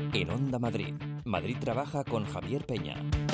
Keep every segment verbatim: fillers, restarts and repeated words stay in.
En Onda Madrid, Madrid trabaja con Javier Peña.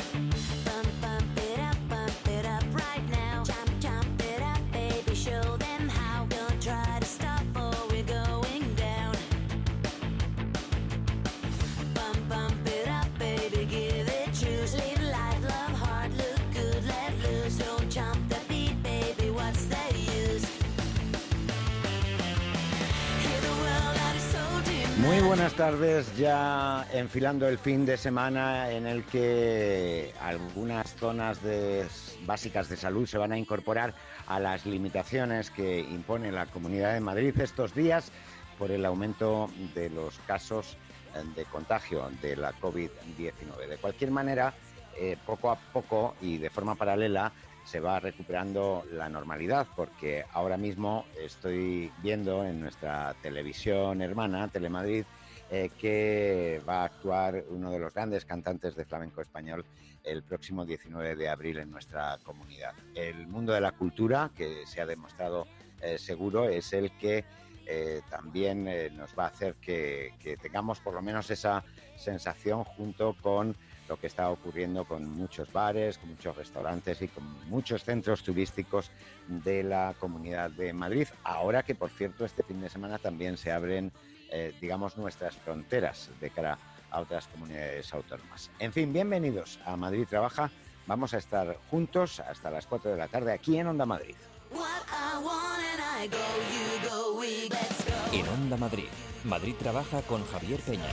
Muy buenas tardes, ya enfilando el fin de semana en el que algunas zonas de, básicas de salud se van a incorporar a las limitaciones que impone la Comunidad de Madrid estos días por el aumento de los casos de contagio de la COVID diecinueve. De cualquier manera, eh, poco a poco y de forma paralela se va recuperando la normalidad, porque ahora mismo estoy viendo en nuestra televisión hermana, Telemadrid, eh, que va a actuar uno de los grandes cantantes de flamenco español el próximo diecinueve de abril en nuestra comunidad. El mundo de la cultura, que se ha demostrado eh, seguro, es el que eh, también eh, nos va a hacer que, que tengamos por lo menos esa sensación, junto con lo que está ocurriendo con muchos bares, con muchos restaurantes y con muchos centros turísticos de la Comunidad de Madrid. Ahora que, por cierto, este fin de semana también se abren, eh, digamos, nuestras fronteras de cara a otras comunidades autónomas. En fin, bienvenidos a Madrid Trabaja. Vamos a estar juntos hasta las cuatro de la tarde aquí en Onda Madrid. En Onda Madrid, Madrid Trabaja con Javier Peña.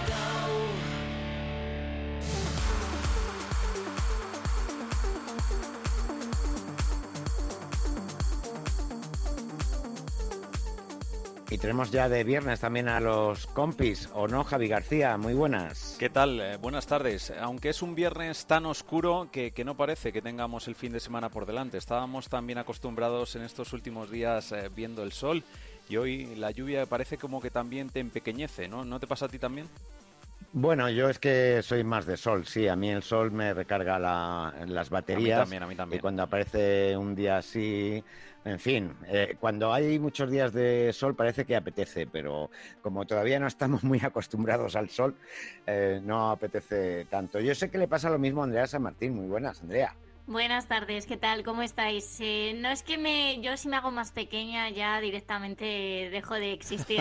Y tenemos ya de viernes también a los compis, ¿o no, Javi García? Muy buenas. ¿Qué tal? Eh, buenas tardes. Aunque es un viernes tan oscuro que, que no parece que tengamos el fin de semana por delante. Estábamos también acostumbrados en estos últimos días eh, viendo el sol, y hoy la lluvia parece como que también te empequeñece, ¿no? ¿No te pasa a ti también? Bueno, yo es que soy más de sol, sí, a mí el sol me recarga la, las baterías. A mí también, a mí también. Y cuando aparece un día así, en fin, eh, cuando hay muchos días de sol parece que apetece, pero como todavía no estamos muy acostumbrados al sol, eh, no apetece tanto. Yo sé que le pasa lo mismo a Andrea San Martín. Muy buenas, Andrea. Buenas tardes, ¿qué tal? ¿Cómo estáis? Eh, no es que me, yo si me hago más pequeña ya directamente dejo de existir.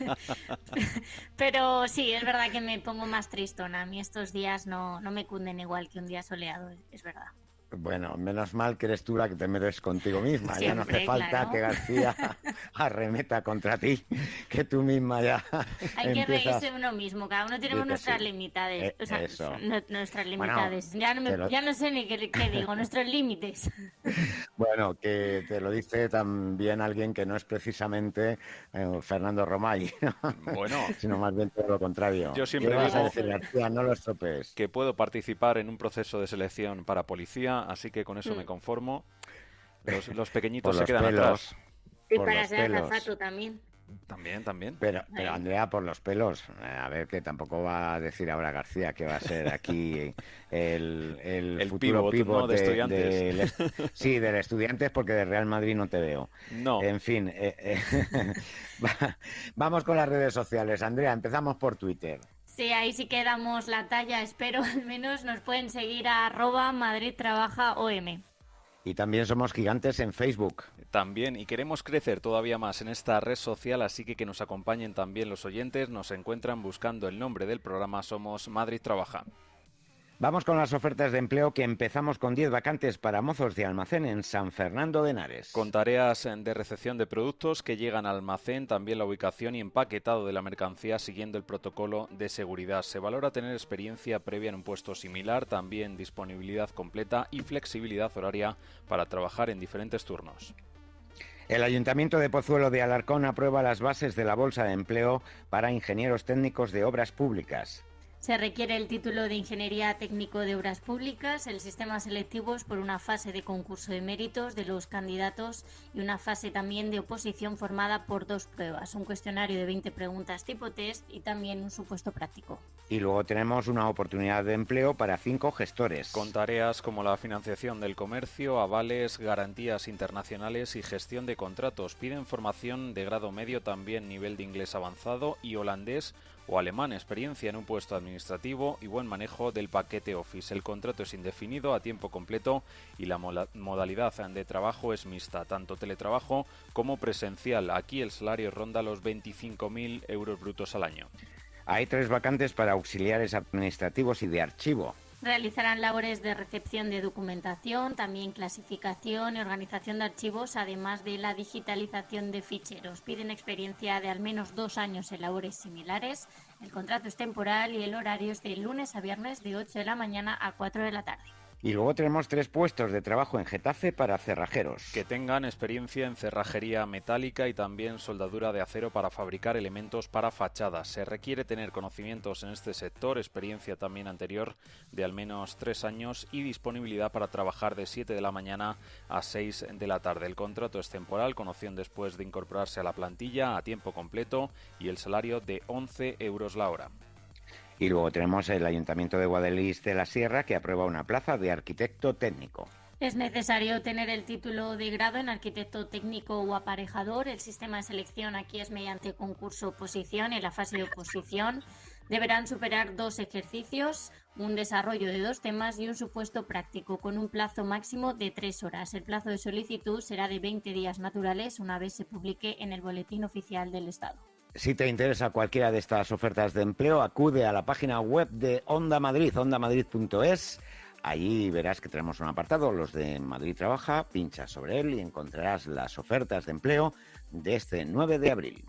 Pero sí, es verdad que me pongo más tristona. A mí estos días no, no me cunden igual que un día soleado, es verdad. Bueno, menos mal que eres tú la que te metes contigo misma. Siempre, ya no hace falta, claro, que García arremeta contra ti, que tú misma ya Hay empiezas... que reírse uno mismo, cada uno tenemos nuestras sí. limitades. Eh, o sea, eso. nuestras limitades. Bueno, ya, no me, lo... ya no sé ni qué, qué digo, nuestros límites. Bueno, que te lo dice también alguien que no es precisamente eh, Fernando Romay, ¿no? Bueno, sino más bien todo lo contrario. Yo siempre ¿Qué digo vas a decir, García? No lo estropees. Que puedo participar en un proceso de selección para policía, así que con eso mm. me conformo. Los, los pequeñitos se quedan pelos, atrás. Y para ser azafato también. También, también. Pero, pero Andrea, por los pelos, a ver, que tampoco va a decir ahora García que va a ser aquí el, el, el futuro pívot, ¿no? de, de estudiantes. De, de, sí, del Estudiantes, porque de Real Madrid no te veo. No. En fin, eh, eh, vamos con las redes sociales. Andrea, empezamos por Twitter. Sí, ahí sí que damos la talla, espero al menos. Nos pueden seguir a arroba Madrid Trabaja O M. Y también somos gigantes en Facebook. También, y queremos crecer todavía más en esta red social, así que que nos acompañen también los oyentes. Nos encuentran buscando el nombre del programa, somos Madrid Trabaja. Vamos con las ofertas de empleo, que empezamos con diez vacantes para mozos de almacén en San Fernando de Henares. Con tareas de recepción de productos que llegan al almacén, también la ubicación y empaquetado de la mercancía siguiendo el protocolo de seguridad. Se valora tener experiencia previa en un puesto similar, también disponibilidad completa y flexibilidad horaria para trabajar en diferentes turnos. El Ayuntamiento de Pozuelo de Alarcón aprueba las bases de la Bolsa de Empleo para ingenieros técnicos de obras públicas. Se requiere el título de Ingeniería Técnico de Obras Públicas, el sistema selectivo es por una fase de concurso de méritos de los candidatos y una fase también de oposición formada por dos pruebas, un cuestionario de veinte preguntas tipo test y también un supuesto práctico. Y luego tenemos una oportunidad de empleo para cinco gestores. Con tareas como la financiación del comercio, avales, garantías internacionales y gestión de contratos. Piden formación de grado medio, también nivel de inglés avanzado y holandés o alemán, experiencia en un puesto administrativo y buen manejo del paquete Office. El contrato es indefinido a tiempo completo y la modalidad de trabajo es mixta, tanto teletrabajo como presencial. Aquí el salario ronda los veinticinco mil euros brutos al año. Hay tres vacantes para auxiliares administrativos y de archivo. Realizarán labores de recepción de documentación, también clasificación y organización de archivos, además de la digitalización de ficheros. Piden experiencia de al menos dos años en labores similares. El contrato es temporal y el horario es de lunes a viernes de ocho de la mañana a cuatro de la tarde. Y luego tenemos tres puestos de trabajo en Getafe para cerrajeros. Que tengan experiencia en cerrajería metálica y también soldadura de acero para fabricar elementos para fachadas. Se requiere tener conocimientos en este sector, experiencia también anterior de al menos tres años y disponibilidad para trabajar de siete de la mañana a seis de la tarde. El contrato es temporal, con opción después de incorporarse a la plantilla a tiempo completo y el salario de once euros la hora. Y luego tenemos el Ayuntamiento de Guadalix de la Sierra, que aprueba una plaza de arquitecto técnico. Es necesario tener el título de grado en arquitecto técnico o aparejador. El sistema de selección aquí es mediante concurso-oposición. En la fase de oposición deberán superar dos ejercicios, un desarrollo de dos temas y un supuesto práctico, con un plazo máximo de tres horas. El plazo de solicitud será de veinte días naturales una vez se publique en el Boletín Oficial del Estado. Si te interesa cualquiera de estas ofertas de empleo, acude a la página web de Onda Madrid, onda madrid punto es. Allí verás que tenemos un apartado, los de Madrid Trabaja, pinchas sobre él y encontrarás las ofertas de empleo de este nueve de abril.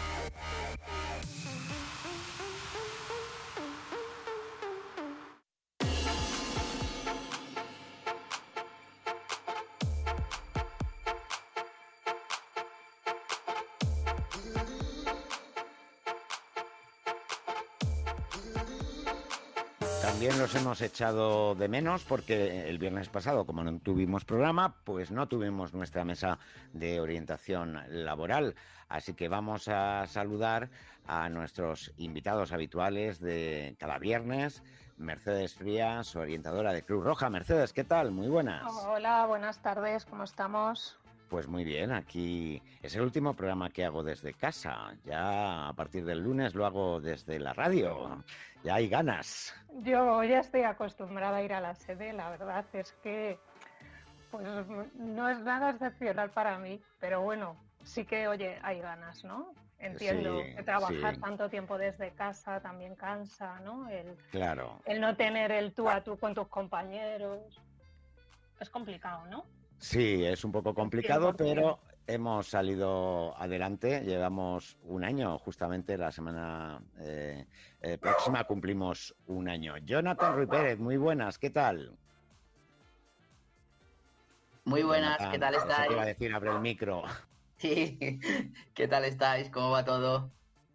También los hemos echado de menos porque el viernes pasado, como no tuvimos programa, pues no tuvimos nuestra mesa de orientación laboral. Así que vamos a saludar a nuestros invitados habituales de cada viernes. Mercedes Frías, orientadora de Cruz Roja. Mercedes, ¿qué tal? Muy buenas. Hola, buenas tardes, ¿cómo estamos? Pues muy bien, aquí es el último programa que hago desde casa. Ya a partir del lunes lo hago desde la radio. Ya hay ganas. Yo ya estoy acostumbrada a ir a la sede, la verdad es que pues no es nada excepcional para mí, pero bueno, sí que, oye, hay ganas, ¿no? Entiendo sí, que trabajar sí. tanto tiempo desde casa también cansa, ¿no? El, claro. El no tener el tú a tú con tus compañeros. Es complicado, ¿no? Sí, es un poco complicado, pero hemos salido adelante. Llevamos un año, justamente la semana eh, eh, próxima cumplimos un año. Jonathan Ruiz Pérez, muy buenas, ¿qué tal? Muy buenas, Jonathan, ¿qué tal estáis? Te iba a decir, abre el micro. Sí, ¿qué tal estáis? ¿Cómo va todo?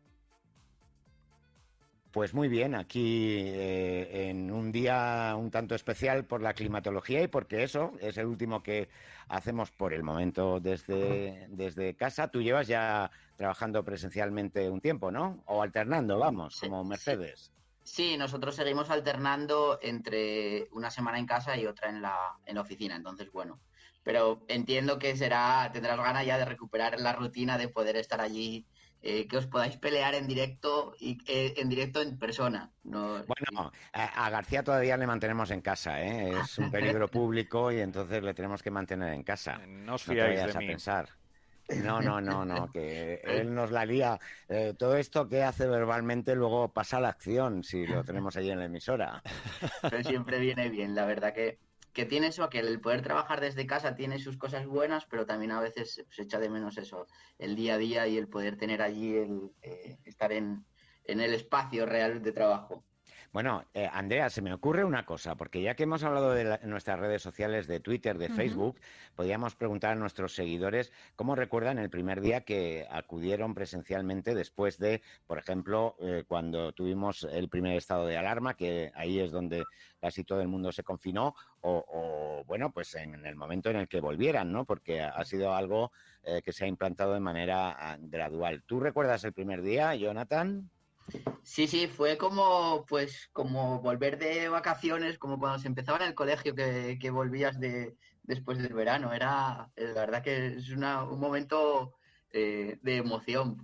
Pues muy bien, aquí eh, en un día un tanto especial por la climatología y porque eso es el último que hacemos por el momento desde, desde casa. Tú llevas ya trabajando presencialmente un tiempo, ¿no? O alternando, vamos, sí, como Mercedes. Sí. sí, nosotros seguimos alternando entre una semana en casa y otra en la, en la oficina, entonces bueno. Pero entiendo que será tendrás ganas ya de recuperar la rutina de poder estar allí. Eh, que os podáis pelear en directo y eh, en directo en persona. No, bueno, a, a García todavía le mantenemos en casa, ¿eh? Es un peligro público y entonces le tenemos que mantener en casa. No os fiáis no te de a mí. pensar. No, no, no, no, que él nos la lía. Eh, todo esto que hace verbalmente luego pasa a la acción si lo tenemos allí en la emisora. Pero siempre viene bien, la verdad que que tiene eso, que el poder trabajar desde casa tiene sus cosas buenas, pero también a veces se echa de menos eso, el día a día y el poder tener allí, el eh, estar en, en el espacio real de trabajo. Bueno, eh, Andrea, se me ocurre una cosa, porque ya que hemos hablado de la, en nuestras redes sociales, de Twitter, de uh-huh. Facebook, podríamos preguntar a nuestros seguidores cómo recuerdan el primer día que acudieron presencialmente después de, por ejemplo, eh, cuando tuvimos el primer estado de alarma, que ahí es donde casi todo el mundo se confinó, o, o bueno, pues en el momento en el que volvieran, ¿no? Porque ha sido algo eh, que se ha implantado de manera gradual. ¿Tú recuerdas el primer día, Jonathan? Sí, sí, fue como pues como volver de vacaciones, como cuando se empezaba en el colegio, que, que volvías de después del verano. Era, la verdad que es una, un momento eh, de emoción por,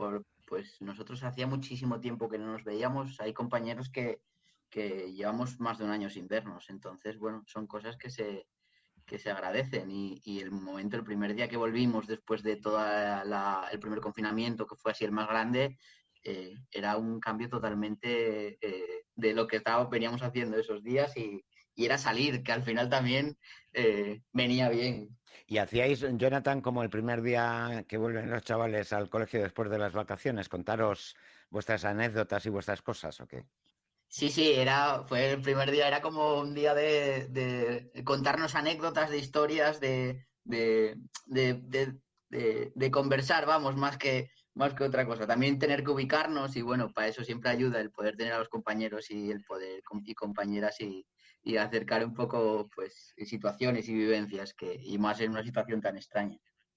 pues nosotros hacía muchísimo tiempo que no nos veíamos. Hay compañeros que, que llevamos más de un año sin vernos. Entonces, bueno, son cosas que se, que se agradecen. Y, y el momento, el primer día que volvimos después de todo el primer confinamiento, que fue así el más grande, eh, era un cambio totalmente eh, de lo que estábamos, veníamos haciendo esos días y, y era salir, que al final también eh, venía bien. ¿Y hacíais, Jonathan, como el primer día que vuelven los chavales al colegio después de las vacaciones, contaros vuestras anécdotas y vuestras cosas o qué? Sí, sí, era, fue el primer día, era como un día de, de contarnos anécdotas, de historias, de, de, de, de, de, de conversar, vamos, más que, más que otra cosa. También tener que ubicarnos y bueno, para eso siempre ayuda el poder tener a los compañeros y el poder y compañeras y, y acercar un poco pues situaciones y vivencias que y más en una situación tan extraña.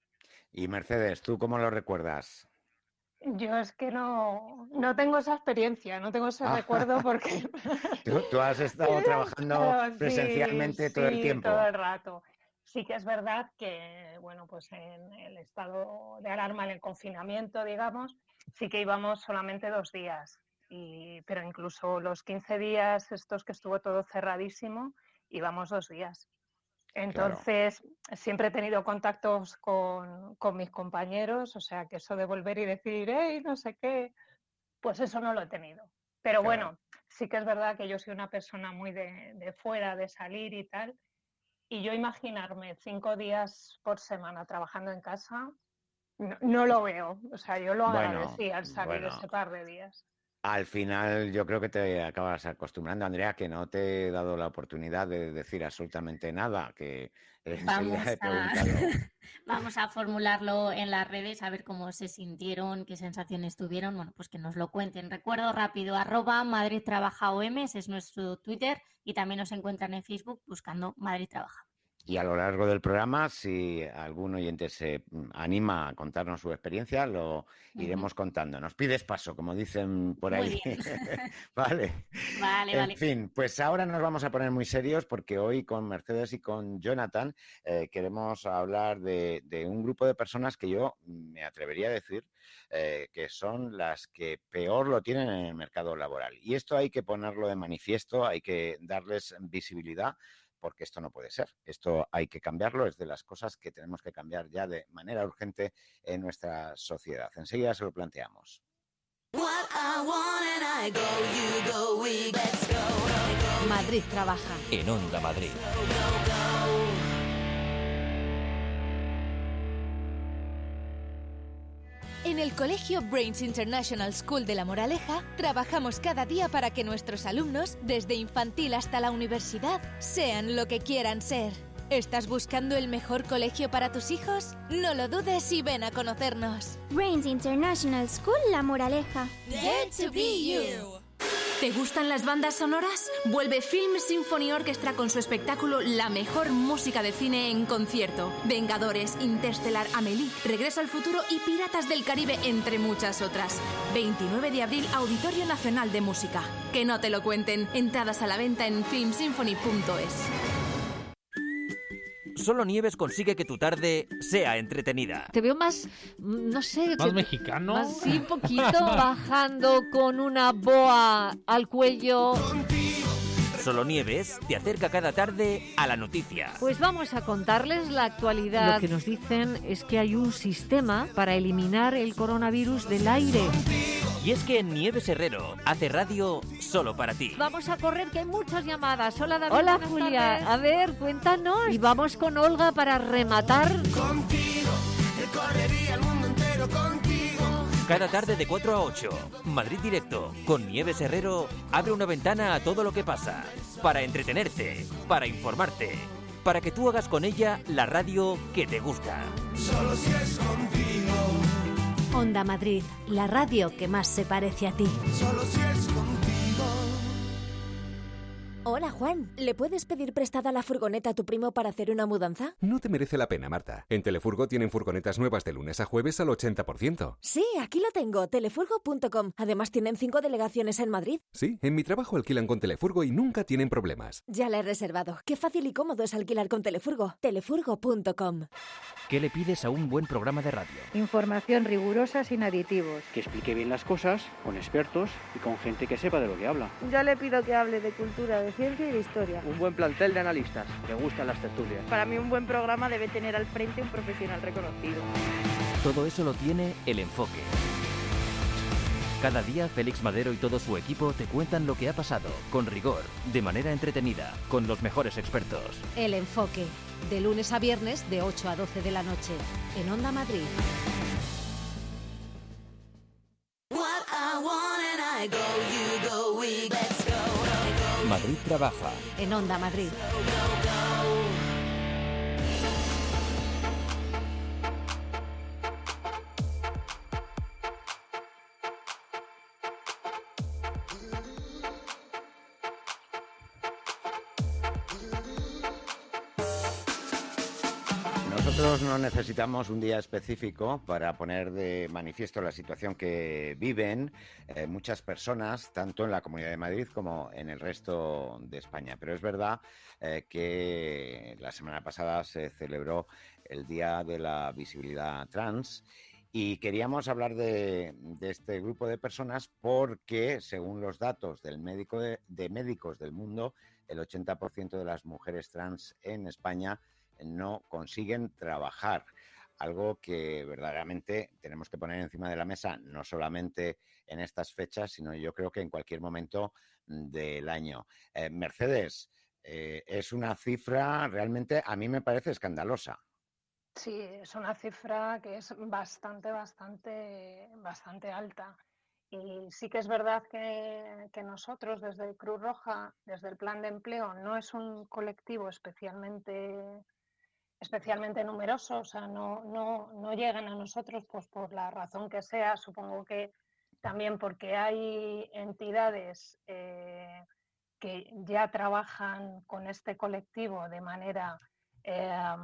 Y Mercedes, ¿tú cómo lo recuerdas? Yo es que no, no tengo esa experiencia, no tengo ese ah. recuerdo porque... ¿Tú, tú has estado trabajando claro, presencialmente sí, todo sí, el tiempo? todo el rato. Sí que es verdad que, bueno, pues en el estado de alarma, en el confinamiento, digamos, sí que íbamos solamente dos días. Y, pero incluso los quince días estos que estuvo todo cerradísimo, íbamos dos días. Entonces, claro. Siempre he tenido contactos con, con mis compañeros, o sea, que eso de volver y decir, hey, no sé qué, pues eso no lo he tenido. Pero claro. Bueno, sí que es verdad que yo soy una persona muy de, de fuera, de salir y tal, y yo imaginarme cinco días por semana trabajando en casa, no, no lo veo. O sea, yo lo bueno, agradecí al salir bueno. ese par de días. Al final yo creo que te acabas acostumbrando, Andrea, que no te he dado la oportunidad de decir absolutamente nada, que enseguida he preguntado. Vamos a formularlo en las redes, a ver cómo se sintieron, qué sensaciones tuvieron, bueno, pues que nos lo cuenten. Recuerdo rápido, arroba Madrid Trabaja O M, ese es nuestro Twitter, y también nos encuentran en Facebook buscando Madrid Trabaja. Y a lo largo del programa, si algún oyente se anima a contarnos su experiencia, lo iremos uh-huh. contando. Nos pides paso, como dicen por ahí. Vale. Vale, en vale. fin, pues ahora nos vamos a poner muy serios porque hoy con Mercedes y con Jonathan eh, queremos hablar de, de un grupo de personas que yo me atrevería a decir eh, que son las que peor lo tienen en el mercado laboral. Y esto hay que ponerlo de manifiesto, hay que darles visibilidad, porque esto no puede ser. Esto hay que cambiarlo, es de las cosas que tenemos que cambiar ya de manera urgente en nuestra sociedad. Enseguida se lo planteamos. Madrid Trabaja. En Onda Madrid. En el Colegio Brains International School de La Moraleja, trabajamos cada día para que nuestros alumnos, desde infantil hasta la universidad, sean lo que quieran ser. ¿Estás buscando el mejor colegio para tus hijos? No lo dudes y ven a conocernos. Brains International School La Moraleja. Dare to be you. ¿Te gustan las bandas sonoras? Vuelve Film Symphony Orchestra con su espectáculo La mejor música de cine en concierto. Vengadores, Interstellar, Amélie, Regreso al futuro y Piratas del Caribe, entre muchas otras. veintinueve de abril, Auditorio Nacional de Música. Que no te lo cuenten. Entradas a la venta en film symphony punto es. Solo Nieves consigue que tu tarde sea entretenida. Te veo más, no sé... ¿Más que, mexicano? Más, sí, un poquito, bajando con una boa al cuello. Solo Nieves te acerca cada tarde a la noticia. Pues vamos a contarles la actualidad. Lo que nos dicen es que hay un sistema para eliminar el coronavirus del aire. Y es que Nieves Herrero hace radio solo para ti. Vamos a correr, que hay muchas llamadas. Hola, David. Hola, Julia. Tardes. A ver, cuéntanos. Y vamos con Olga para rematar. Contigo, recorrería el mundo entero contigo. Cada tarde de cuatro a ocho, Madrid Directo, con Nieves Herrero, abre una ventana a todo lo que pasa. Para entretenerte, para informarte, para que tú hagas con ella la radio que te gusta. Solo si es contigo. Onda Madrid, la radio que más se parece a ti. Solo si es contigo. Hola, Juan. ¿Le puedes pedir prestada la furgoneta a tu primo para hacer una mudanza? No te merece la pena, Marta. En Telefurgo tienen furgonetas nuevas de lunes a jueves al ochenta por ciento. Sí, aquí lo tengo, telefurgo punto com. Además tienen cinco delegaciones en Madrid. Sí, en mi trabajo alquilan con Telefurgo y nunca tienen problemas. Ya la he reservado. Qué fácil y cómodo es alquilar con Telefurgo. telefurgo punto com. ¿Qué le pides a un buen programa de radio? Información rigurosa sin aditivos. Que explique bien las cosas, con expertos y con gente que sepa de lo que habla. Yo le pido que hable de cultura, de ciencia y de historia. Un buen plantel de analistas, le gustan las tertulias. Para mí un buen programa debe tener al frente un profesional reconocido. Todo eso lo tiene El Enfoque. Cada día Félix Madero y todo su equipo te cuentan lo que ha pasado, con rigor, de manera entretenida, con los mejores expertos. El Enfoque, de lunes a viernes de ocho a doce de la noche, en Onda Madrid. Madrid trabaja. En Onda Madrid. Nosotros no necesitamos un día específico para poner de manifiesto la situación que viven eh, muchas personas, tanto en la Comunidad de Madrid como en el resto de España. Pero es verdad eh, que la semana pasada se celebró el Día de la Visibilidad Trans y queríamos hablar de, de este grupo de personas porque, según los datos del médico de, de Médicos del Mundo, el ochenta por ciento de las mujeres trans en España no consiguen trabajar, algo que verdaderamente tenemos que poner encima de la mesa, no solamente en estas fechas, sino yo creo que en cualquier momento del año. Eh, Mercedes, eh, es una cifra realmente, a mí me parece escandalosa. Sí, es una cifra que es bastante, bastante, bastante alta. Y sí que es verdad que, que nosotros desde Cruz Roja, desde el Plan de Empleo, no es un colectivo especialmente... especialmente numerosos, o sea, no, no, no llegan a nosotros pues por la razón que sea, supongo que también porque hay entidades eh, que ya trabajan con este colectivo de manera eh,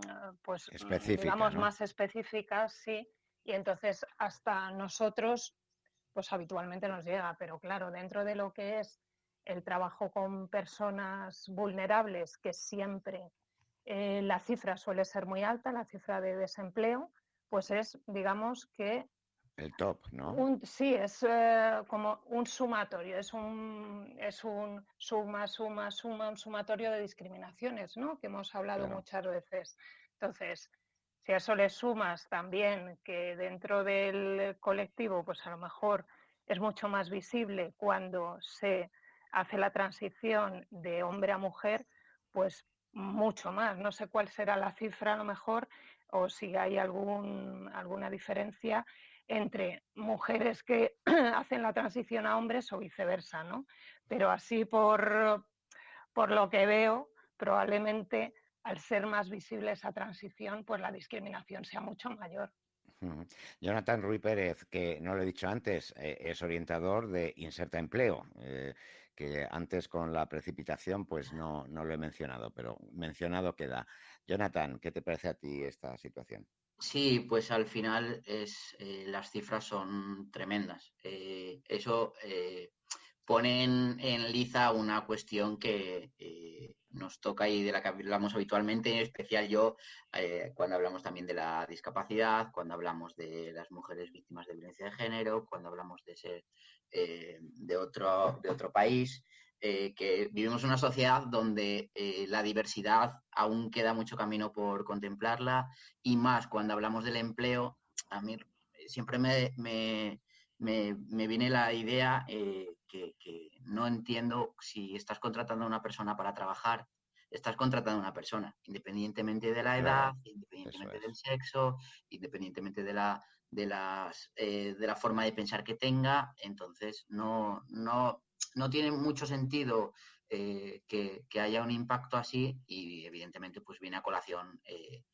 pues específica, digamos ¿no? más específica, sí, y entonces hasta nosotros pues habitualmente nos llega, pero claro, dentro de lo que es el trabajo con personas vulnerables, que siempre Eh, la cifra suele ser muy alta, la cifra de desempleo, pues es, digamos que... El top, ¿no? Un, sí, es eh, como un sumatorio, es un, es un suma, suma, suma, un sumatorio de discriminaciones, ¿no? Que hemos hablado Claro. muchas veces. Entonces, si a eso le sumas también que dentro del colectivo, pues a lo mejor es mucho más visible cuando se hace la transición de hombre a mujer, pues mucho más. No sé cuál será la cifra a lo mejor o si hay algún, alguna diferencia entre mujeres que hacen la transición a hombres o viceversa, ¿no? Pero así por, por lo que veo, probablemente al ser más visible esa transición, pues la discriminación sea mucho mayor. Jonathan Ruiz Pérez, que no lo he dicho antes, eh, es orientador de Inserta Empleo, eh, que antes con la precipitación pues no, no lo he mencionado, pero mencionado queda. Jonathan, ¿qué te parece a ti esta situación? Sí, pues al final es, eh, las cifras son tremendas. Eh, eso eh, pone en, en liza una cuestión que eh, nos toca y de la que hablamos habitualmente, en especial yo, eh, cuando hablamos también de la discapacidad, cuando hablamos de las mujeres víctimas de violencia de género, cuando hablamos de ser eh, de, otro, de otro país. Eh, que vivimos en una sociedad donde eh, la diversidad aún queda mucho camino por contemplarla y más cuando hablamos del empleo. A mí siempre me, me, me, me viene la idea eh, que, que no entiendo si estás contratando a una persona para trabajar, estás contratando a una persona, independientemente de la edad, claro, independientemente es. del sexo, independientemente de la, de, las, eh, de la forma de pensar que tenga. Entonces no... no No tiene mucho sentido eh, que, que haya un impacto así y evidentemente pues viene a colación eh,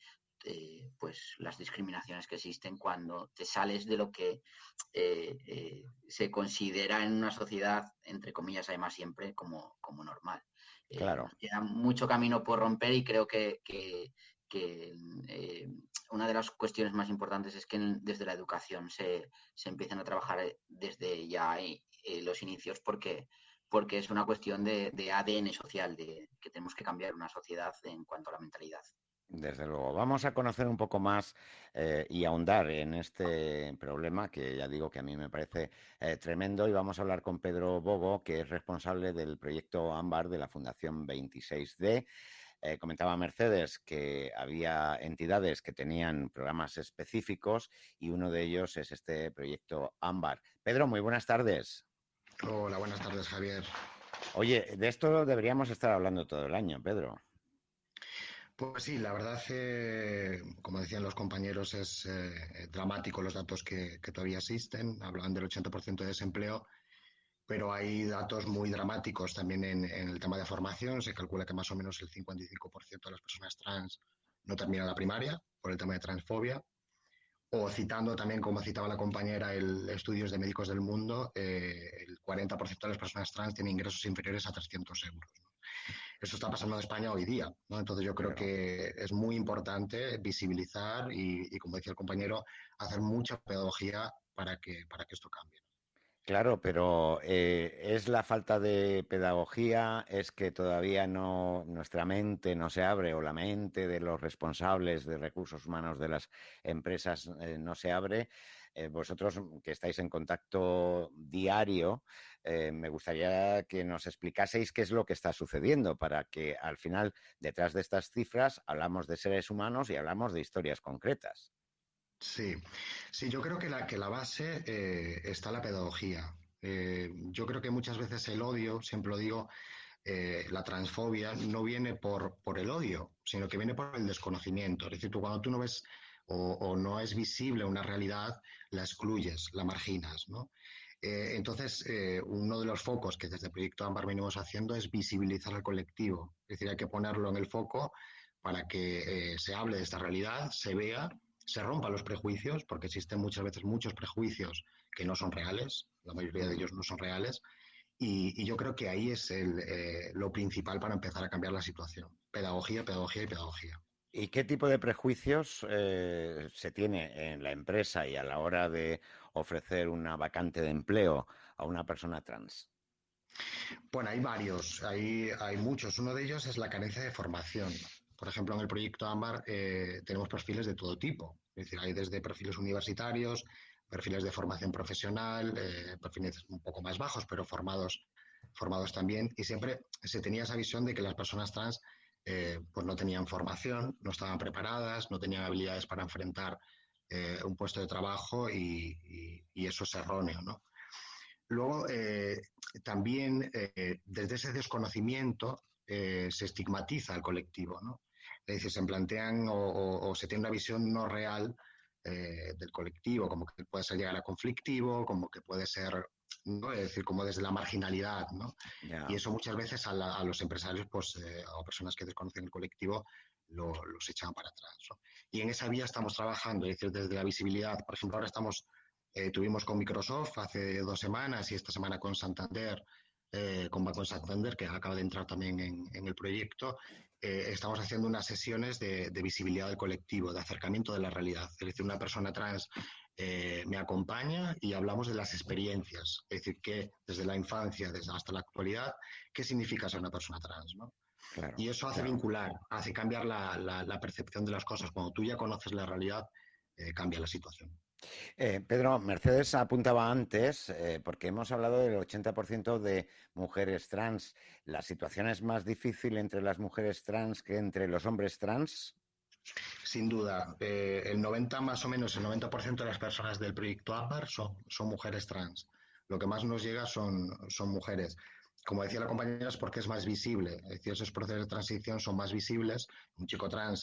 eh, pues las discriminaciones que existen cuando te sales de lo que eh, eh, se considera en una sociedad, entre comillas, además siempre como, como normal. Eh, Claro. Queda mucho camino por romper y creo que, que, que eh, una de las cuestiones más importantes es que desde la educación se, se empiecen a trabajar desde ya eh, los inicios porque, porque es una cuestión de, de A D N social, de que tenemos que cambiar una sociedad en cuanto a la mentalidad. Desde luego. Vamos a conocer un poco más eh, y ahondar en este problema que ya digo que a mí me parece eh, tremendo, y vamos a hablar con Pedro Bobo, que es responsable del proyecto Ámbar de la Fundación veintiséis D. Eh, comentaba Mercedes que había entidades que tenían programas específicos y uno de ellos es este proyecto Ámbar. Pedro, muy buenas tardes. Hola, buenas tardes, Javier. Oye, de esto deberíamos estar hablando todo el año, Pedro. Pues sí, la verdad, eh, como decían los compañeros, es eh, dramático los datos que, que todavía existen. Hablan del ochenta por ciento de desempleo, pero hay datos muy dramáticos también en, en el tema de formación. Se calcula que más o menos el cincuenta y cinco por ciento de las personas trans no terminan la primaria por el tema de transfobia. O citando también, como citaba la compañera, el Estudios de Médicos del Mundo, eh, el cuarenta por ciento de las personas trans tienen ingresos inferiores a trescientos euros, ¿no? Eso está pasando en España hoy día, ¿no? Entonces yo creo claro. que es muy importante visibilizar y, y, como decía el compañero, hacer mucha pedagogía para que, para que esto cambie. Claro, pero eh, ¿es la falta de pedagogía? ¿Es que todavía no nuestra mente no se abre, o la mente de los responsables de recursos humanos de las empresas eh, no se abre? Eh, vosotros que estáis en contacto diario, eh, me gustaría que nos explicaseis qué es lo que está sucediendo para que al final, detrás de estas cifras, hablamos de seres humanos y hablamos de historias concretas. Sí, sí, yo creo que la, que la base eh, está la pedagogía. Eh, yo creo que muchas veces el odio, siempre lo digo, eh, la transfobia no viene por, por el odio, sino que viene por el desconocimiento. Es decir, tú cuando tú no ves o, o no es visible una realidad, la excluyes, la marginas, ¿no? Eh, entonces, eh, uno de los focos que desde el Proyecto Ámbar venimos haciendo es visibilizar al colectivo. Es decir, hay que ponerlo en el foco para que eh, se hable de esta realidad, se vea, se rompan los prejuicios, porque existen muchas veces muchos prejuicios que no son reales, la mayoría de ellos no son reales, y, y yo creo que ahí es el, eh, lo principal para empezar a cambiar la situación. Pedagogía, pedagogía y pedagogía. ¿Y qué tipo de prejuicios eh, se tiene en la empresa y a la hora de ofrecer una vacante de empleo a una persona trans? Bueno, hay varios, hay, hay muchos. Uno de ellos es la carencia de formación. Por ejemplo, en el proyecto Ámbar eh, tenemos perfiles de todo tipo. Es decir, hay desde perfiles universitarios, perfiles de formación profesional, eh, perfiles un poco más bajos, pero formados, formados también. Y siempre se tenía esa visión de que las personas trans eh, pues no tenían formación, no estaban preparadas, no tenían habilidades para enfrentar eh, un puesto de trabajo y, y, y eso es erróneo, ¿no? Luego, eh, también eh, desde ese desconocimiento eh, se estigmatiza al colectivo, ¿no? Es decir, se plantean o, o, o se tiene una visión no real eh, del colectivo, como que puede ser llegar a conflictivo, como que puede ser, ¿no? Es decir, como desde la marginalidad, ¿no? Yeah. Y eso muchas veces a, la, a los empresarios, pues, eh, o personas que desconocen el colectivo, lo, los echan para atrás, ¿no? Y en esa vía estamos trabajando, es decir, desde la visibilidad. Por ejemplo, ahora estamos, eh, tuvimos con Microsoft hace dos semanas y esta semana con Santander, eh, con Banco Santander, que acaba de entrar también en, en el proyecto. Eh, estamos haciendo unas sesiones de, de visibilidad del colectivo, de acercamiento de la realidad. Es decir, una persona trans eh, me acompaña y hablamos de las experiencias. Es decir, que desde la infancia desde hasta la actualidad, ¿qué significa ser una persona trans, ¿no? Claro, y eso hace claro. vincular, hace cambiar la, la, la percepción de las cosas. Cuando tú ya conoces la realidad, eh, cambia la situación. Eh, Pedro, Mercedes apuntaba antes, eh, porque hemos hablado del ochenta por ciento de mujeres trans. ¿La situación es más difícil entre las mujeres trans que entre los hombres trans? Sin duda. Eh, el noventa, más o menos, el noventa por ciento de las personas del proyecto Ámbar son, son mujeres trans. Lo que más nos llega son, son mujeres. Como decía la compañera, es porque es más visible. Es decir, esos procesos de transición son más visibles. Un chico trans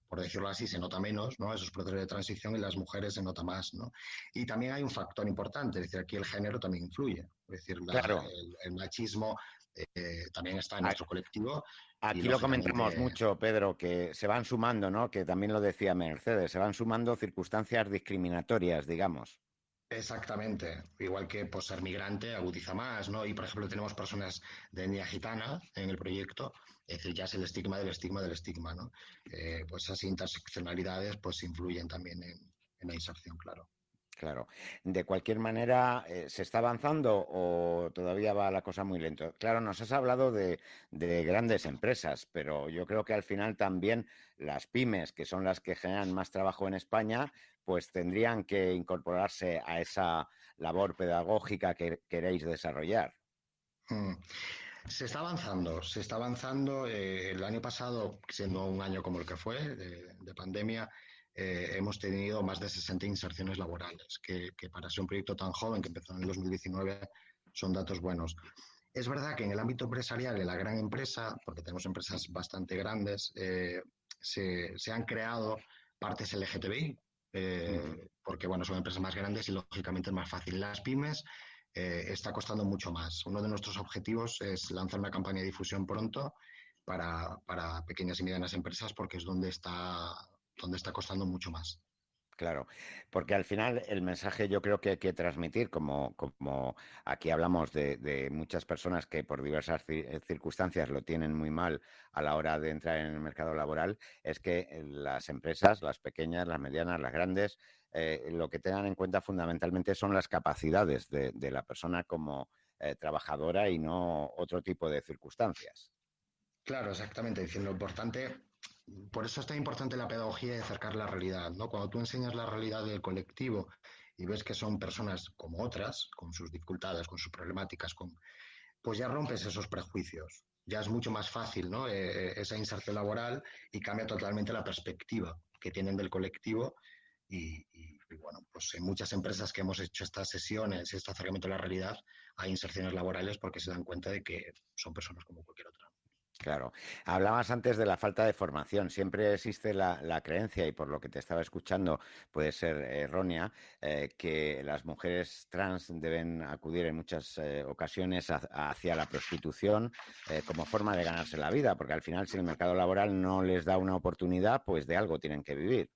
por decirlo así, se nota menos, ¿no? Esos procesos de transición, y las mujeres se nota más, ¿no? Y también hay un factor importante, es decir, aquí el género también influye. Es decir, la, claro. el, el machismo eh, también está en nuestro colectivo. Aquí y, lo comentamos lógicamente... mucho, Pedro, que se van sumando, ¿no? Que también lo decía Mercedes, se van sumando circunstancias discriminatorias, digamos. Exactamente, igual que pues, ser migrante agudiza más, ¿no? Y por ejemplo tenemos personas de etnia gitana en el proyecto, es decir, ya es el estigma del estigma del estigma, ¿no? Eh, pues esas interseccionalidades pues influyen también en, en la inserción, claro. Claro. De cualquier manera, eh, ¿se está avanzando o todavía va la cosa muy lento? Claro, nos has hablado de, de grandes empresas, pero yo creo que al final también las pymes, que son las que generan más trabajo en España, pues tendrían que incorporarse a esa labor pedagógica que queréis desarrollar. Hmm. Se está avanzando, se está avanzando. Eh, el año pasado, siendo un año como el que fue, de, de pandemia, eh, hemos tenido más de sesenta inserciones laborales, que, que para ser un proyecto tan joven, que empezó en el dos mil diecinueve, son datos buenos. Es verdad que en el ámbito empresarial, en la gran empresa, porque tenemos empresas bastante grandes, eh, se, se han creado partes L G T B I, eh, uh-huh. porque bueno, son empresas más grandes y lógicamente es más fácil. Las pymes eh, está costando mucho más. Uno de nuestros objetivos es lanzar una campaña de difusión pronto para, para pequeñas y medianas empresas, porque es donde está, donde está costando mucho más. Claro, porque al final el mensaje yo creo que hay que transmitir, como, como aquí hablamos de, de muchas personas que por diversas circunstancias lo tienen muy mal a la hora de entrar en el mercado laboral, es que las empresas, las pequeñas, las medianas, las grandes, eh, lo que tengan en cuenta fundamentalmente son las capacidades de, de la persona como eh, trabajadora y no otro tipo de circunstancias. Claro, exactamente. Diciendo lo importante... Por eso es tan importante la pedagogía y acercar la realidad, ¿no? Cuando tú enseñas la realidad del colectivo y ves que son personas como otras, con sus dificultades, con sus problemáticas, con... pues ya rompes esos prejuicios. Ya es mucho más fácil, ¿no? Eh, esa inserción laboral, y cambia totalmente la perspectiva que tienen del colectivo. Y, y, y bueno, pues en muchas empresas que hemos hecho estas sesiones, este acercamiento a la realidad, hay inserciones laborales porque se dan cuenta de que son personas como cualquier otra. Claro. Hablabas antes de la falta de formación. Siempre existe la, la creencia, y por lo que te estaba escuchando puede ser errónea, eh, que las mujeres trans deben acudir en muchas eh, ocasiones a, a, hacia la prostitución eh, como forma de ganarse la vida, porque al final si el mercado laboral no les da una oportunidad, pues de algo tienen que vivir.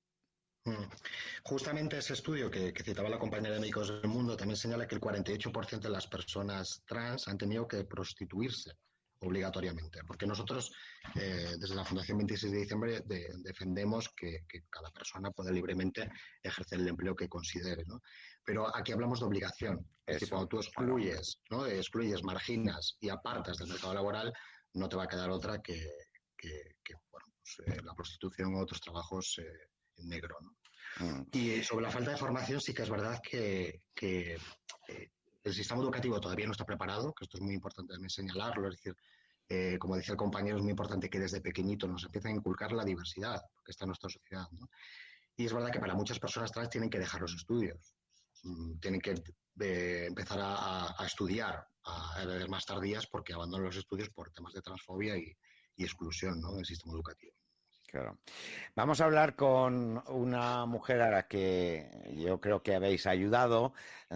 Justamente ese estudio que, que citaba la compañera de Médicos del Mundo también señala que el cuarenta y ocho por ciento de las personas trans han tenido que prostituirse obligatoriamente, porque nosotros eh, desde la Fundación veintiséis de diciembre de, defendemos que, que cada persona pueda libremente ejercer el empleo que considere, ¿no? Pero aquí hablamos de obligación. Es decir, cuando tú excluyes, ¿no? excluyes, marginas y apartas del mercado laboral, no te va a quedar otra que, que, que bueno, pues, eh, la prostitución o otros trabajos eh, en negro, ¿no? Mm. Y sobre la falta de formación, sí que es verdad que, que eh, el sistema educativo todavía no está preparado, que esto es muy importante también señalarlo. Es decir, eh, como decía el compañero, es muy importante que desde pequeñito nos empiecen a inculcar la diversidad que está en nuestra sociedad, ¿no? Y es verdad que para muchas personas trans tienen que dejar los estudios, mm, tienen que de, empezar a, a estudiar a edades más tardías porque abandonan los estudios por temas de transfobia y, y exclusión, ¿no?, del sistema educativo. Claro. Vamos a hablar con una mujer a la que yo creo que habéis ayudado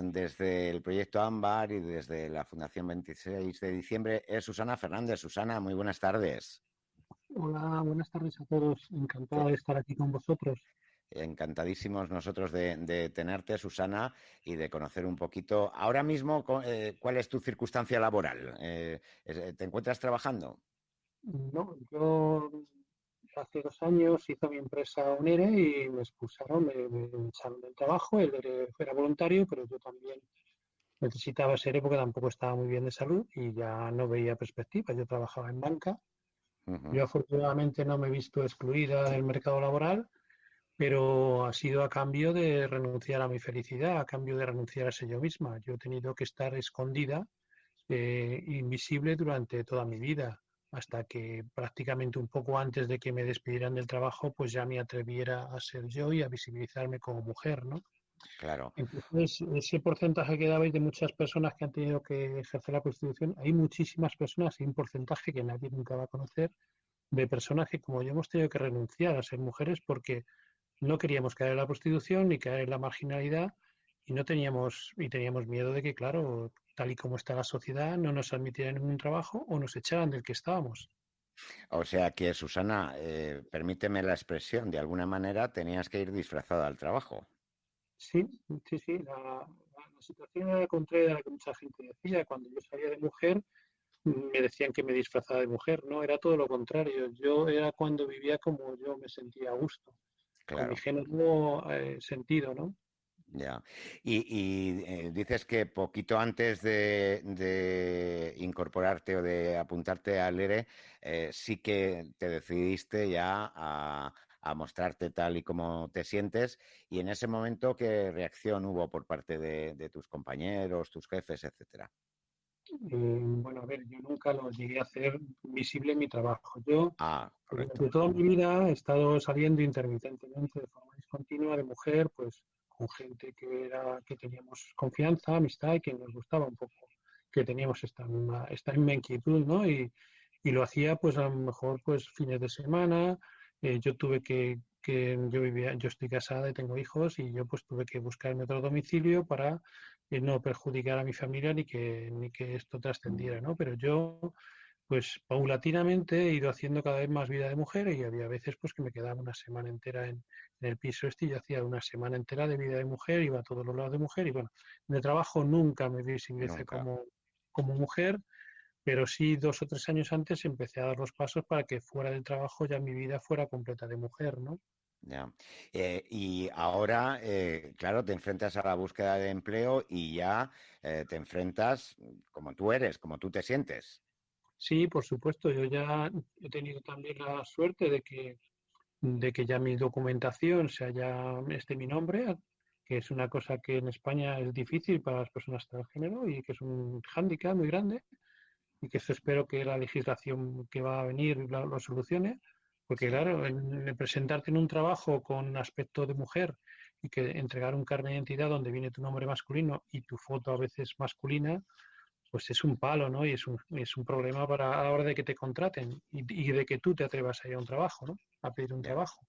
desde el proyecto Ámbar y desde la Fundación veintiséis de diciembre. Es Susana Fernández. Susana, muy buenas tardes. Hola, buenas tardes a todos. Encantada sí. de estar aquí con vosotros. Encantadísimos nosotros de, de tenerte, Susana, y de conocer un poquito. Ahora mismo, eh, ¿cuál es tu circunstancia laboral? Eh, ¿Te encuentras trabajando? No, yo... Hace dos años hizo mi empresa un E R E y me expulsaron, me, me echaron del trabajo. El E R E era voluntario, pero yo también necesitaba ese E R E porque tampoco estaba muy bien de salud y ya no veía perspectiva. Yo trabajaba en banca. Uh-huh. Yo afortunadamente no me he visto excluida del mercado laboral, pero ha sido a cambio de renunciar a mi felicidad, a cambio de renunciar a ser yo misma. Yo he tenido que estar escondida, eh, invisible durante toda mi vida, hasta que prácticamente un poco antes de que me despidieran del trabajo, pues ya me atreviera a ser yo y a visibilizarme como mujer, ¿no? Claro. Entonces, ese porcentaje que dabais de muchas personas que han tenido que ejercer la prostitución, hay muchísimas personas y un porcentaje que nadie nunca va a conocer, de personas que como yo hemos tenido que renunciar a ser mujeres porque no queríamos caer en la prostitución ni caer en la marginalidad y no teníamos, y teníamos miedo de que, claro, tal y como está la sociedad, no nos admitieran en ningún trabajo o nos echaran del que estábamos. O sea que, Susana, eh, permíteme la expresión, de alguna manera tenías que ir disfrazada al trabajo. Sí, sí, sí. La, la, la situación era contraria a la que mucha gente decía. Cuando yo salía de mujer, me decían que me disfrazaba de mujer. No, era todo lo contrario. Yo era cuando vivía como yo me sentía a gusto, Claro. con mi género eh, sentido, ¿no? Ya. Y, y eh, dices que poquito antes de, de incorporarte o de apuntarte al E R E, eh, sí que te decidiste ya a, a mostrarte tal y como te sientes. Y en ese momento, ¿qué reacción hubo por parte de, de tus compañeros, tus jefes, etcétera? Eh, bueno, a ver, yo nunca lo llegué a hacer visible en mi trabajo. Yo, ah, durante toda mi vida, he estado saliendo intermitentemente de forma discontinua de mujer, pues con gente que era que teníamos confianza, amistad y que nos gustaba un poco, que teníamos esta misma, esta misma inquietud, ¿no? Y, y lo hacía, pues a lo mejor, pues fines de semana. Eh, yo tuve que, que yo vivía, yo estoy casada y tengo hijos y yo pues tuve que buscarme otro domicilio para eh, no perjudicar a mi familia ni que ni que esto trascendiera, ¿no? Pero yo pues paulatinamente he ido haciendo cada vez más vida de mujer y había veces pues que me quedaba una semana entera en, en el piso este y yo hacía una semana entera de vida de mujer, iba a todos los lados de mujer y bueno, en el trabajo nunca me visibilicé como, como mujer, pero sí dos o tres años antes empecé a dar los pasos para que fuera del trabajo ya mi vida fuera completa de mujer, ¿no? Ya. Eh, y ahora, eh, claro, te enfrentas a la búsqueda de empleo y ya eh, te enfrentas como tú eres, como tú te sientes. Sí, por supuesto. Yo ya he tenido también la suerte de que, de que ya mi documentación se haya, esté mi nombre, que es una cosa que en España es difícil para las personas transgénero y que es un hándicap muy grande y que eso espero que la legislación que va a venir lo, lo solucione. Porque Sí. claro, el, el presentarte en un trabajo con aspecto de mujer y que entregar un carnet de identidad donde viene tu nombre masculino y tu foto a veces masculina, pues es un palo, ¿no? Y es un, es un problema para a la hora de que te contraten y, y de que tú te atrevas a ir a un trabajo, ¿no? A pedir un Ya. trabajo.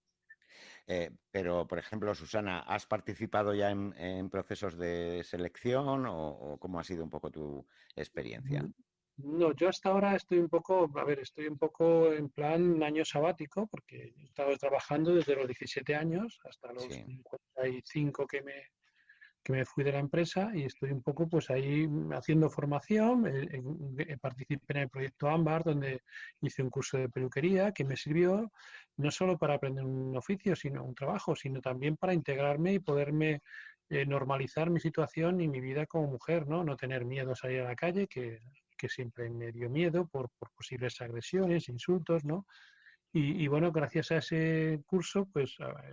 Eh, pero, por ejemplo, Susana, ¿has participado ya en, en procesos de selección o, o cómo ha sido un poco tu experiencia? No, yo hasta ahora estoy un poco, a ver, estoy un poco en plan año sabático, porque he estado trabajando desde los diecisiete años hasta los Sí. cincuenta y cinco que me, que me fui de la empresa y estoy un poco pues ahí haciendo formación. Eh, eh, participé en el proyecto Ámbar, donde hice un curso de peluquería que me sirvió no solo para aprender un oficio, sino un trabajo, sino también para integrarme y poderme eh, normalizar mi situación y mi vida como mujer, ¿no? No tener miedo a salir a la calle, que, que siempre me dio miedo por, por posibles agresiones, insultos, ¿no? Y, y, bueno, gracias a ese curso, pues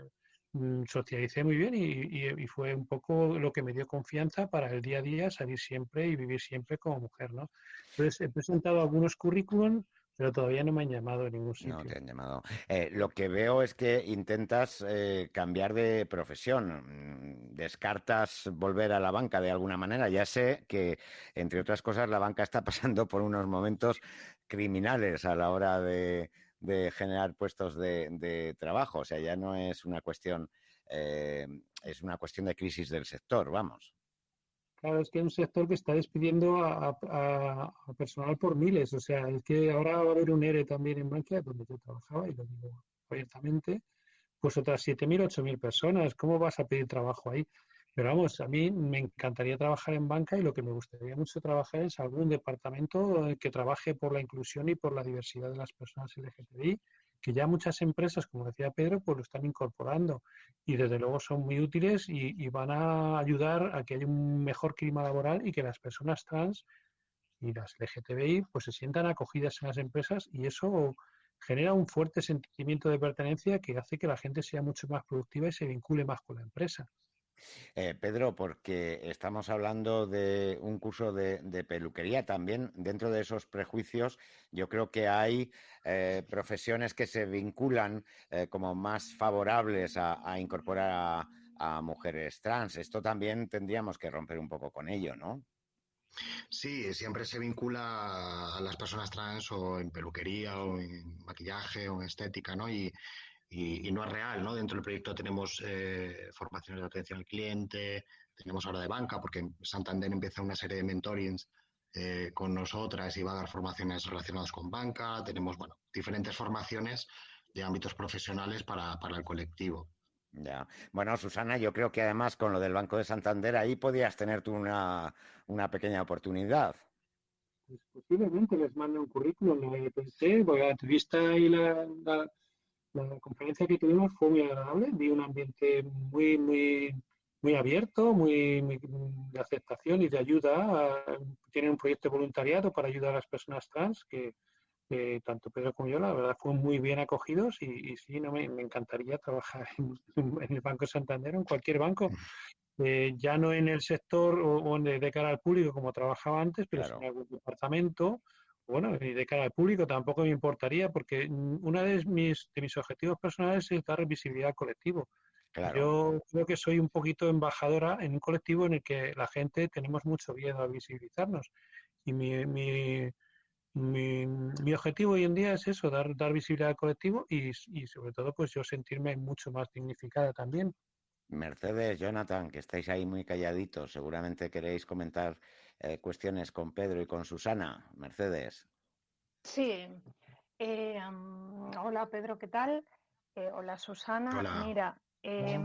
mm, socialicé muy bien y, y, y, fue un poco lo que me dio confianza para el día a día salir siempre y vivir siempre como mujer, ¿no? Entonces he presentado algunos currículum, pero todavía no me han llamado en ningún sitio. No te han llamado. Eh, lo que veo es que intentas eh, cambiar de profesión. Descartas volver a la banca de alguna manera. Ya sé que, entre otras cosas, la banca está pasando por unos momentos criminales a la hora de, de generar puestos de, de trabajo. O sea, ya no es una cuestión, eh, es una cuestión de crisis del sector, vamos. Claro, es que hay un sector que está despidiendo a, a, a personal por miles. O sea, es que ahora va a haber un E R E también en Bankia, donde yo trabajaba, y lo digo abiertamente, pues otras siete mil, ocho mil personas. ¿Cómo vas a pedir trabajo ahí? Pero vamos, a mí me encantaría trabajar en banca y lo que me gustaría mucho trabajar es algún departamento que trabaje por la inclusión y por la diversidad de las personas L G T B I, que ya muchas empresas, como decía Pedro, pues lo están incorporando y desde luego son muy útiles y, y van a ayudar a que haya un mejor clima laboral y que las personas trans y las L G T B I pues se sientan acogidas en las empresas y eso genera un fuerte sentimiento de pertenencia que hace que la gente sea mucho más productiva y se vincule más con la empresa. Eh, Pedro, porque estamos hablando de un curso de, de peluquería también, dentro de esos prejuicios, yo creo que hay eh, profesiones que se vinculan eh, como más favorables a, a incorporar a, a mujeres trans. Esto también tendríamos que romper un poco con ello, ¿no? Sí, siempre se vincula a las personas trans o en peluquería o en maquillaje o en estética, ¿no? Y, y, y no es real, ¿no? Dentro del proyecto tenemos eh, formaciones de atención al cliente, tenemos ahora de banca, porque Santander empieza una serie de mentorings eh, con nosotras y va a dar formaciones relacionadas con banca. Tenemos, bueno, diferentes formaciones de ámbitos profesionales para, para el colectivo. Ya. Bueno, Susana, yo creo que además con lo del Banco de Santander ahí podías tener tú una, una pequeña oportunidad. Pues posiblemente les mande un currículum, lo pensé, porque la entrevista y la, la, la conferencia que tuvimos fue muy agradable, vi un ambiente muy, muy, muy abierto, muy, muy de aceptación y de ayuda. A, tienen un proyecto de voluntariado para ayudar a las personas trans que Eh, tanto Pedro como yo, la verdad, fueron muy bien acogidos y, y sí, no me, me encantaría trabajar en, en el Banco Santander o en cualquier banco, eh, ya no en el sector o, o de, de cara al público como trabajaba antes, pero Claro. sí en algún departamento. Bueno, y de cara al público tampoco me importaría porque uno de mis, de mis objetivos personales es dar visibilidad al colectivo. Claro. Yo creo que soy un poquito embajadora en un colectivo en el que la gente tenemos mucho miedo a visibilizarnos y mi, mi Mi, mi objetivo hoy en día es eso, dar, dar visibilidad al colectivo y, y sobre todo pues yo sentirme mucho más dignificada también. Mercedes, Jonathan, que estáis ahí muy calladitos, seguramente queréis comentar eh, cuestiones con Pedro y con Susana. Mercedes. Sí. Eh, um, hola Pedro, ¿qué tal? Eh, hola Susana. Hola. Mira, eh,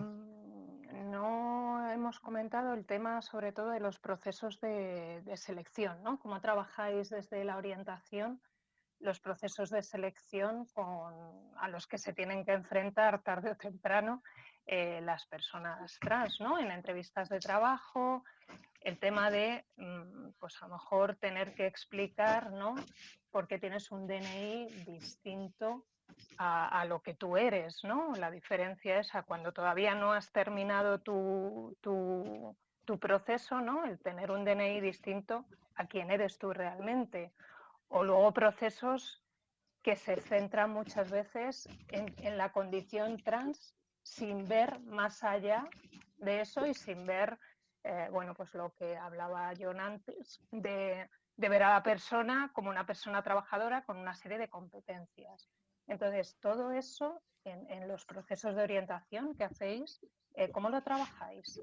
no hemos comentado el tema sobre todo de los procesos de, de selección, ¿no? ¿Cómo trabajáis desde la orientación los procesos de selección con, a los que se tienen que enfrentar tarde o temprano eh, las personas trans, ¿no? En entrevistas de trabajo, el tema de, pues a lo mejor tener que explicar, ¿no? Por qué tienes un D N I distinto a, a lo que tú eres, ¿no? La diferencia es a cuando todavía no has terminado tu, tu, tu proceso, ¿no? El tener un D N I distinto a quién eres tú realmente. O luego procesos que se centran muchas veces en, en la condición trans sin ver más allá de eso y sin ver, eh, bueno, pues lo que hablaba John antes, de, de ver a la persona como una persona trabajadora con una serie de competencias. Entonces, todo eso en, en los procesos de orientación que hacéis, eh, ¿cómo lo trabajáis?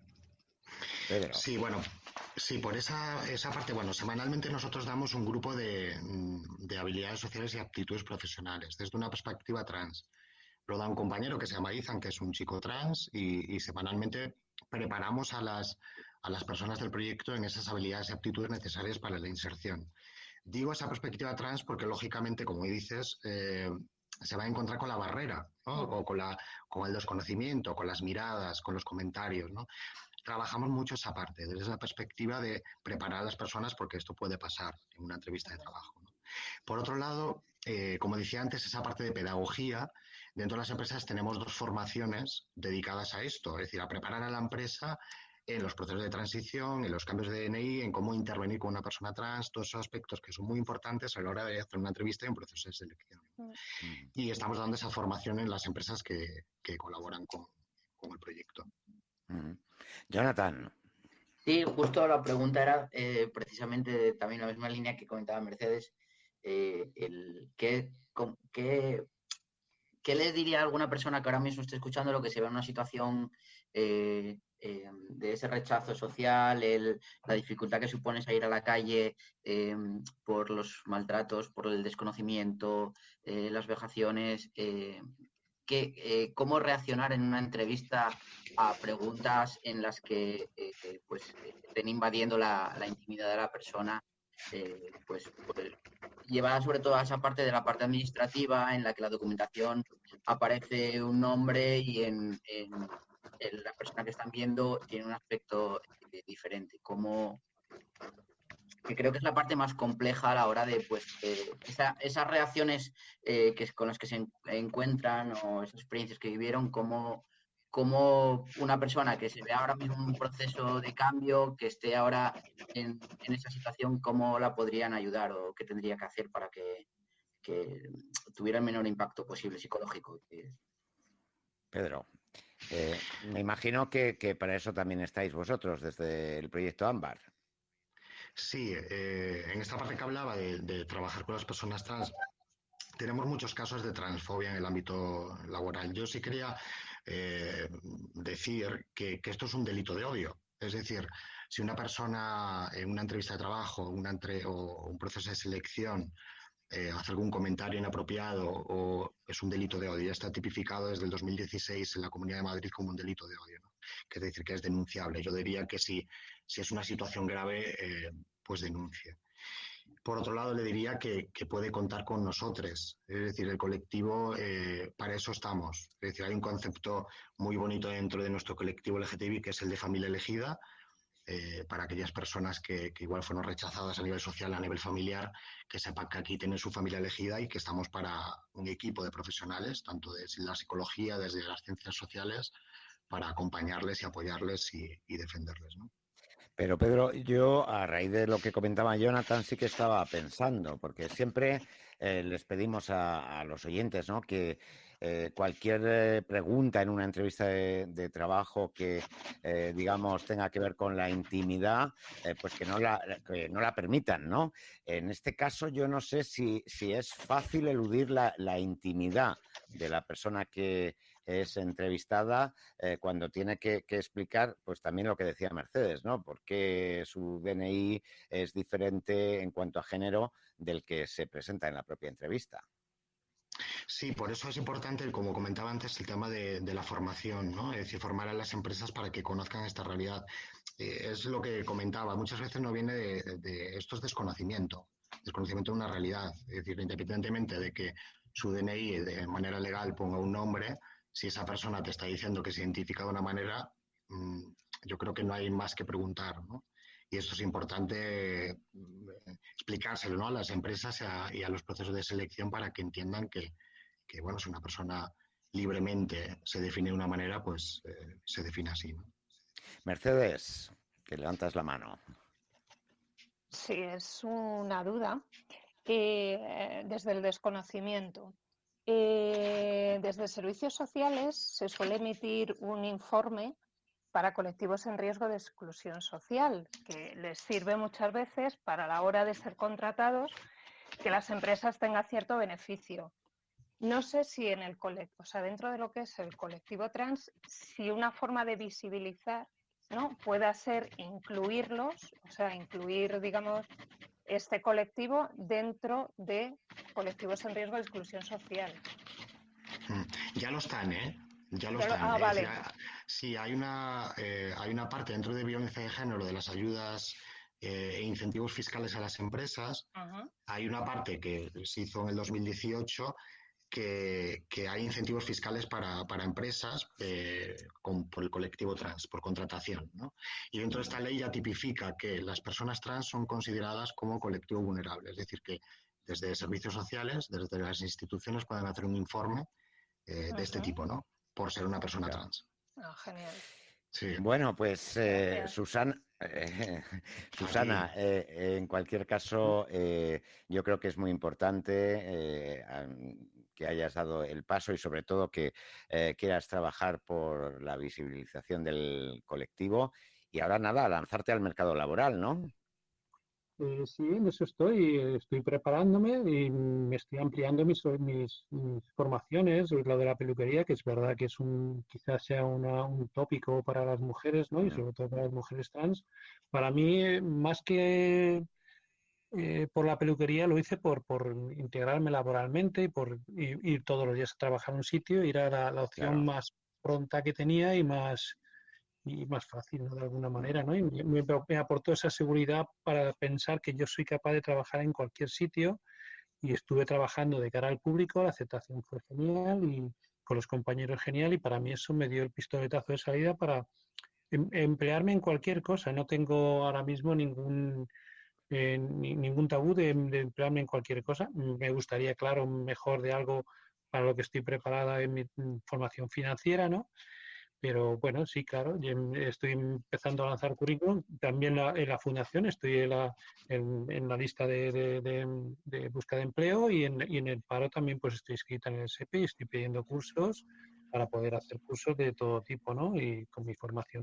Pedro. Sí, bueno, sí, por esa, esa parte, bueno, semanalmente nosotros damos un grupo de, de habilidades sociales y aptitudes profesionales desde una perspectiva trans. Lo da un compañero que se llama Ethan, que es un chico trans, y, y semanalmente preparamos a las, a las personas del proyecto en esas habilidades y aptitudes necesarias para la inserción. Digo esa perspectiva trans porque, lógicamente, como dices, eh, se va a encontrar con la barrera, ¿no? O con, la, con el desconocimiento, con las miradas, con los comentarios, ¿no? Trabajamos mucho esa parte, desde esa perspectiva de preparar a las personas porque esto puede pasar en una entrevista de trabajo, ¿no? Por otro lado, eh, como decía antes, esa parte de pedagogía, dentro de las empresas tenemos dos formaciones dedicadas a esto, es decir, a preparar a la empresa en los procesos de transición, en los cambios de D N I, en cómo intervenir con una persona trans, todos esos aspectos que son muy importantes a la hora de hacer una entrevista y un proceso de selección. Mm. Y estamos dando esa formación en las empresas que, que colaboran con, con el proyecto. Mm. Jonathan. Sí, justo la pregunta era eh, precisamente también la misma línea que comentaba Mercedes. Eh, el, ¿qué, con, qué, ¿Qué le diría a alguna persona que ahora mismo esté escuchando lo que se ve en una situación eh, eh, de ese rechazo social, el, la dificultad que supone salir a la calle eh, por los maltratos, por el desconocimiento, eh, las vejaciones? Eh, Que, eh, cómo reaccionar en una entrevista a preguntas en las que eh, pues, estén invadiendo la, la intimidad de la persona, eh, pues, pues llevada sobre todo a esa parte de la parte administrativa en la que la documentación aparece un nombre y en, en, en la persona que están viendo tiene un aspecto eh, diferente. Cómo, que creo que es la parte más compleja a la hora de, pues, eh, esa, esas reacciones eh, que, con las que se en, encuentran o esas experiencias que vivieron, como, como una persona que se ve ahora mismo en un proceso de cambio, que esté ahora en, en esa situación, cómo la podrían ayudar o qué tendría que hacer para que, que tuviera el menor impacto posible psicológico. Pedro, eh, me imagino que, que para eso también estáis vosotros desde el proyecto Ámbar. Sí, eh, en esta parte que hablaba de, de trabajar con las personas trans, tenemos muchos casos de transfobia en el ámbito laboral. Yo sí quería eh, decir que, que esto es un delito de odio. Es decir, si una persona en una entrevista de trabajo una entre, o un proceso de selección eh, hace algún comentario inapropiado o es un delito de odio, ya está tipificado desde el dos mil dieciséis en la Comunidad de Madrid como un delito de odio, ¿no? Que es decir, que es denunciable. Yo diría que si, si es una situación grave, eh, pues denuncie. Por otro lado, le diría que, que puede contar con nosotros. Es decir, el colectivo, eh, para eso estamos. Es decir, hay un concepto muy bonito dentro de nuestro colectivo L G T B I, que es el de familia elegida, eh, para aquellas personas que, que igual fueron rechazadas a nivel social, a nivel familiar, que sepan que aquí tienen su familia elegida y que estamos para un equipo de profesionales, tanto desde la psicología, desde las ciencias sociales, para acompañarles y apoyarles y, y defenderles, ¿no? Pero Pedro, yo a raíz de lo que comentaba Jonathan sí que estaba pensando, porque siempre eh, les pedimos a, a los oyentes, ¿no?, que eh, cualquier eh, pregunta en una entrevista de, de trabajo que, eh, digamos, tenga que ver con la intimidad, eh, pues que no la, que no la permitan, ¿no? En este caso yo no sé si, si es fácil eludir la, la intimidad de la persona que es entrevistada eh, cuando tiene que, que explicar, pues también lo que decía Mercedes, ¿no? Porque su D N I es diferente en cuanto a género del que se presenta en la propia entrevista. Sí, por eso es importante, como comentaba antes, el tema de, de la formación, ¿no? Es decir, formar a las empresas para que conozcan esta realidad. Eh, es lo que comentaba, muchas veces no viene de, de esto es desconocimiento, desconocimiento de una realidad. Es decir, independientemente de que su D N I de manera legal ponga un nombre, si esa persona te está diciendo que se identifica de una manera, mmm, yo creo que no hay más que preguntar, ¿no? Y esto es importante eh, explicárselo, ¿no?, a las empresas y a, y a los procesos de selección para que entiendan que, que bueno, si una persona libremente se define de una manera, pues eh, se define así, ¿no? Mercedes, que levantas la mano. Sí, es una duda eh, desde el desconocimiento. Eh, desde Servicios Sociales se suele emitir un informe para colectivos en riesgo de exclusión social, que les sirve muchas veces para la hora de ser contratados que las empresas tengan cierto beneficio. No sé si en el colectivo, o sea, dentro de lo que es el colectivo trans, si una forma de visibilizar, ¿no?, pueda ser incluirlos, o sea, incluir, digamos, este colectivo dentro de colectivos en riesgo de exclusión social. Ya lo están, ¿eh? Ya lo Ya lo, están. ah, Es vale. decir, sí, hay una, eh, hay una parte dentro de violencia de género de las ayudas eh, e incentivos fiscales a las empresas. Ajá. Hay una parte que se hizo en el dos mil dieciocho que, que hay incentivos fiscales para, para empresas eh, con, por el colectivo trans, por contratación, ¿no? Y dentro de esta ley ya tipifica que las personas trans son consideradas como colectivo vulnerable. Es decir, que desde servicios sociales, desde las instituciones, pueden hacer un informe eh, de este tipo, ¿no?, por ser una persona trans. Ah, genial. Sí. Bueno, pues eh, Susana, eh, Susana eh, en cualquier caso, eh, yo creo que es muy importante eh, que hayas dado el paso y sobre todo que eh, quieras trabajar por la visibilización del colectivo. Y ahora nada, lanzarte al mercado laboral, ¿no? Eh, sí, en eso estoy. Estoy preparándome y me estoy ampliando mis, mis, mis formaciones. Lo de la peluquería, que es verdad que es un, quizás sea una, un tópico para las mujeres, ¿no? Y sobre todo para las mujeres trans. Para mí, más que eh, por la peluquería, lo hice por, por integrarme laboralmente y por ir, ir todos los días a trabajar en un sitio. Era la, la opción Claro. más pronta que tenía y más y más fácil, ¿no?, de alguna manera, ¿no? Y me, me aportó esa seguridad para pensar que yo soy capaz de trabajar en cualquier sitio y estuve trabajando de cara al público, la aceptación fue genial y con los compañeros genial y para mí eso me dio el pistoletazo de salida para em, emplearme en cualquier cosa. No tengo ahora mismo ningún eh, ni, ningún tabú de, de emplearme en cualquier cosa. Me gustaría, claro, mejor de algo para lo que estoy preparada en mi formación financiera, ¿no? Pero bueno, sí, claro, estoy empezando a lanzar currículum. También la, en la fundación estoy en la, en, en la lista de, de, de, de búsqueda de empleo y en, y en el paro también pues estoy inscrita en el S E P I y estoy pidiendo cursos para poder hacer cursos de todo tipo, ¿no? Y con mi formación.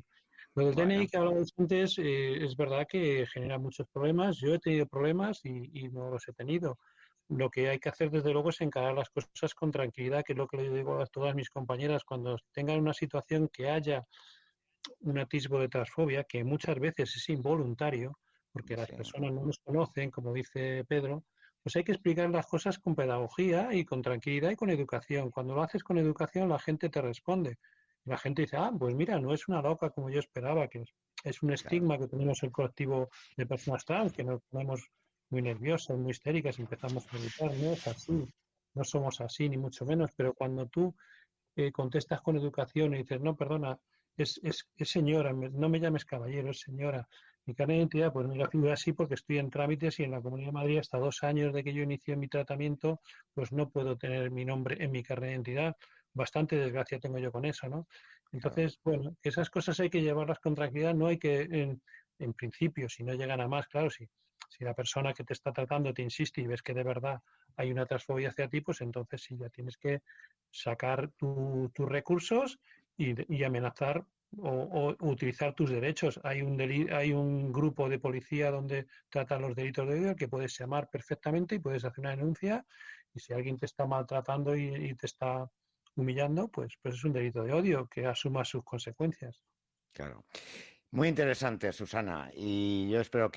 Lo del Bueno. D N I que hablábamos antes, eh, es verdad que genera muchos problemas. Yo he tenido problemas y, y no los he tenido. Lo que hay que hacer, desde luego, es encarar las cosas con tranquilidad, que es lo que le digo a todas mis compañeras. Cuando tengan una situación que haya un atisbo de transfobia, que muchas veces es involuntario, porque las Sí. personas no nos conocen, como dice Pedro, pues hay que explicar las cosas con pedagogía y con tranquilidad y con educación. Cuando lo haces con educación, la gente te responde. La gente dice, ah, pues mira, no es una loca como yo esperaba, que es, es un estigma que tenemos el colectivo de personas trans, que nos ponemos muy nerviosas, muy histéricas, empezamos a gritar, no es así, no somos así, ni mucho menos, pero cuando tú eh, contestas con educación y dices, no, perdona, es, es, es señora, me- no me llames caballero, es señora. Mi carnet de identidad, pues mira, figura así porque estoy en trámites y en la Comunidad de Madrid hasta dos años de que yo inicié mi tratamiento, pues no puedo tener mi nombre en mi carnet de identidad. Bastante desgracia tengo yo con eso, ¿no? Entonces, bueno, esas cosas hay que llevarlas con tranquilidad, no hay que, en, en principio, si no llegan a más, claro, si, si la persona que te está tratando te insiste y ves que de verdad hay una transfobia hacia ti, pues entonces sí, ya tienes que sacar tu- tus recursos y, y amenazar o, o utilizar tus derechos. Hay un, deli- hay un grupo de policía donde tratan los delitos de odio que puedes llamar perfectamente y puedes hacer una denuncia, y si alguien te está maltratando y, y te está humillando, pues, pues es un delito de odio, que asuma sus consecuencias. Claro. Muy interesante, Susana, y yo espero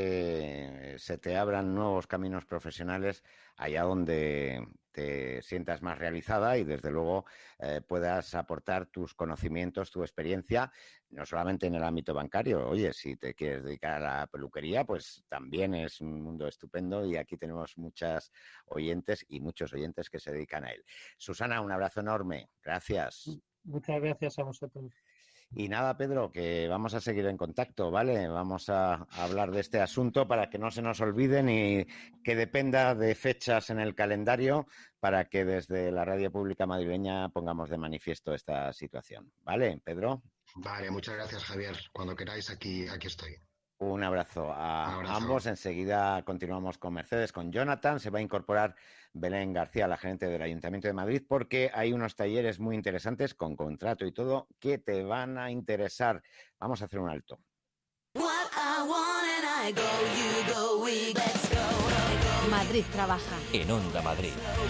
que se te abran nuevos caminos profesionales allá donde te sientas más realizada y desde luego eh, puedas aportar tus conocimientos, tu experiencia, no solamente en el ámbito bancario. Oye, si te quieres dedicar a la peluquería, pues también es un mundo estupendo y aquí tenemos muchas oyentes y muchos oyentes que se dedican a él. Susana, un abrazo enorme. Gracias. Muchas gracias a vosotros. Y nada, Pedro, que vamos a seguir en contacto, ¿vale? Vamos a, a hablar de este asunto para que no se nos olviden y que dependa de fechas en el calendario para que desde la Radio Pública Madrileña pongamos de manifiesto esta situación. ¿Vale, Pedro? Vale, muchas gracias, Javier. Cuando queráis, aquí, aquí estoy. Un abrazo a Un abrazo. ambos. Enseguida continuamos con Mercedes, con Jonathan. Se va a incorporar Belén García, la gerente del Ayuntamiento de Madrid, porque hay unos talleres muy interesantes con contrato y todo que te van a interesar. Vamos a hacer un alto. Madrid trabaja. En Onda Madrid.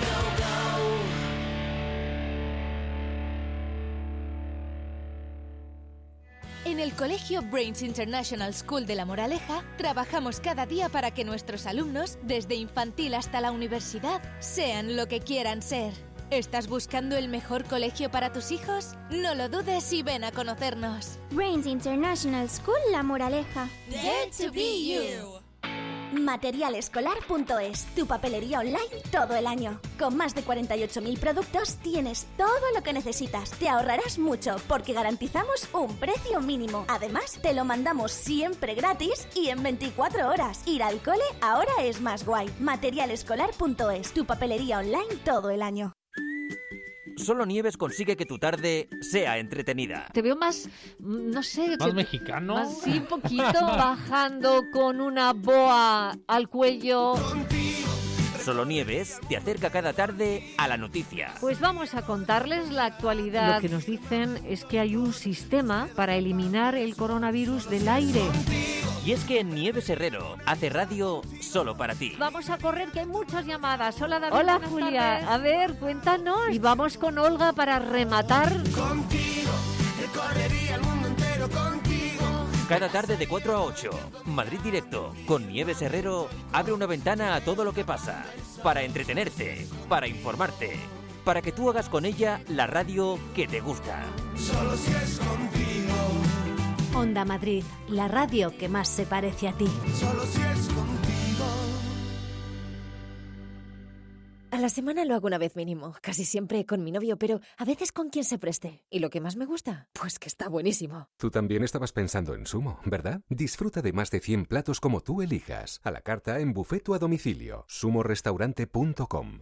En el Colegio Brains International School de La Moraleja trabajamos cada día para que nuestros alumnos, desde infantil hasta la universidad, sean lo que quieran ser. ¿Estás buscando el mejor colegio para tus hijos? No lo dudes y ven a conocernos. Brains International School La Moraleja. Dare to be you. material escolar punto es, tu papelería online todo el año. Con más de cuarenta y ocho mil productos tienes todo lo que necesitas. Te ahorrarás mucho porque garantizamos un precio mínimo. Además, te lo mandamos siempre gratis y en veinticuatro horas. Ir al cole ahora es más guay. material escolar punto es, tu papelería online todo el año. Solo Nieves consigue que tu tarde sea entretenida. Te veo más, mm, no sé... ¿Más te- mexicano? Más, sí, un poquito. Bajando con una boa al cuello. Solo Nieves te acerca cada tarde a la noticia. Pues vamos a contarles la actualidad. Lo que nos dicen es que hay un sistema para eliminar el coronavirus del aire. Y es que Nieves Herrero hace radio solo para ti. Vamos a correr, que hay muchas llamadas. Hola, David. Hola, buenas Julia. tardes. A ver, cuéntanos. Y vamos con Olga para rematar. Contigo, recorrería el mundo entero contigo. Cada tarde de cuatro a ocho, Madrid Directo, con Nieves Herrero, abre una ventana a todo lo que pasa. Para entretenerte, para informarte, para que tú hagas con ella la radio que te gusta. Solo si es contigo. Onda Madrid, la radio que más se parece a ti. Solo si es contigo. A la semana lo hago una vez mínimo, casi siempre con mi novio, pero a veces con quien se preste. ¿Y lo que más me gusta? Pues que está buenísimo. Tú también estabas pensando en Sumo, ¿verdad? Disfruta de más de cien platos como tú elijas. A la carta, en buffet o a domicilio. sumo restaurante punto com.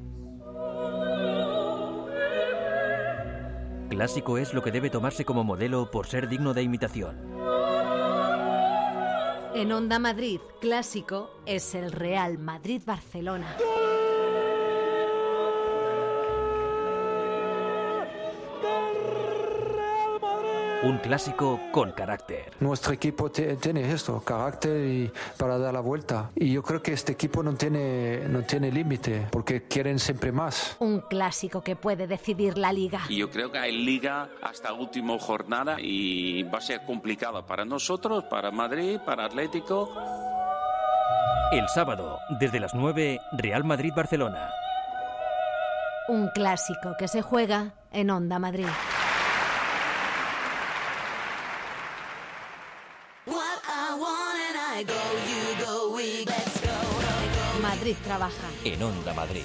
Clásico es lo que debe tomarse como modelo por ser digno de imitación. En Onda Madrid, clásico es el Real Madrid-Barcelona. Un clásico con carácter. Nuestro equipo t- tiene esto, carácter y para dar la vuelta. Y yo creo que este equipo no tiene, no tiene límite, porque quieren siempre más. Un clásico que puede decidir la Liga. Y yo creo que hay Liga hasta última jornada y va a ser complicado para nosotros, para Madrid, para Atlético. El sábado, desde las nueve, Real Madrid-Barcelona. Un clásico que se juega en Onda Madrid. Madrid trabaja. En Onda Madrid.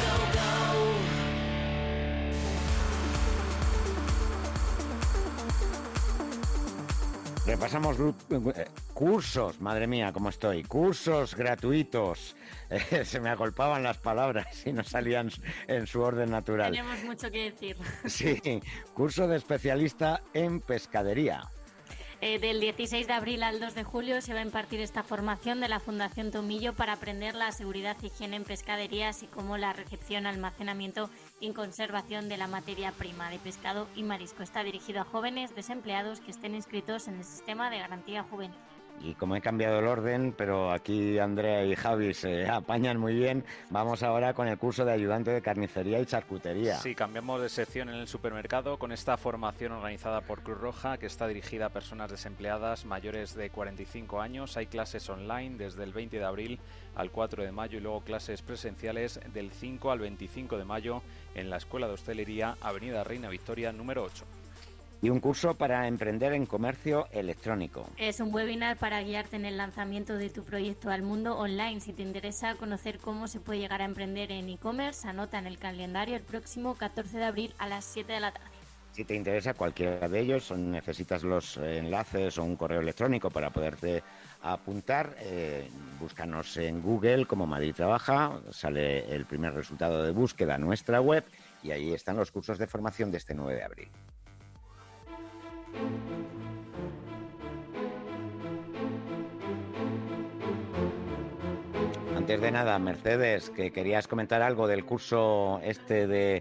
Repasamos cursos, madre mía, cómo estoy. Cursos gratuitos. Eh, se me agolpaban las palabras y no salían en su orden natural. Tenemos mucho que decir. Sí, curso de especialista en pescadería. Eh, del dieciséis de abril al dos de julio se va a impartir esta formación de la Fundación Tomillo para aprender la seguridad y higiene en pescadería, así como la recepción, almacenamiento y conservación de la materia prima de pescado y marisco. Está dirigido a jóvenes desempleados que estén inscritos en el sistema de garantía juvenil. Y como he cambiado el orden, pero aquí Andrea y Javi se apañan muy bien, vamos ahora con el curso de ayudante de carnicería y charcutería. Sí, cambiamos de sección en el supermercado con esta formación organizada por Cruz Roja que está dirigida a personas desempleadas mayores de cuarenta y cinco años. Hay clases online desde el veinte de abril al cuatro de mayo y luego clases presenciales del cinco al veinticinco de mayo en la Escuela de Hostelería, Avenida Reina Victoria, número ocho. Y un curso para emprender en comercio electrónico. Es un webinar para guiarte en el lanzamiento de tu proyecto al mundo online. Si te interesa conocer cómo se puede llegar a emprender en e-commerce, anota en el calendario el próximo catorce de abril a las siete de la tarde. Si te interesa cualquiera de ellos o necesitas los enlaces o un correo electrónico para poderte apuntar, eh, búscanos en Google como Madrid Trabaja, sale el primer resultado de búsqueda en nuestra web y ahí están los cursos de formación de este nueve de abril. Antes de nada, Mercedes, que querías comentar algo del curso este de,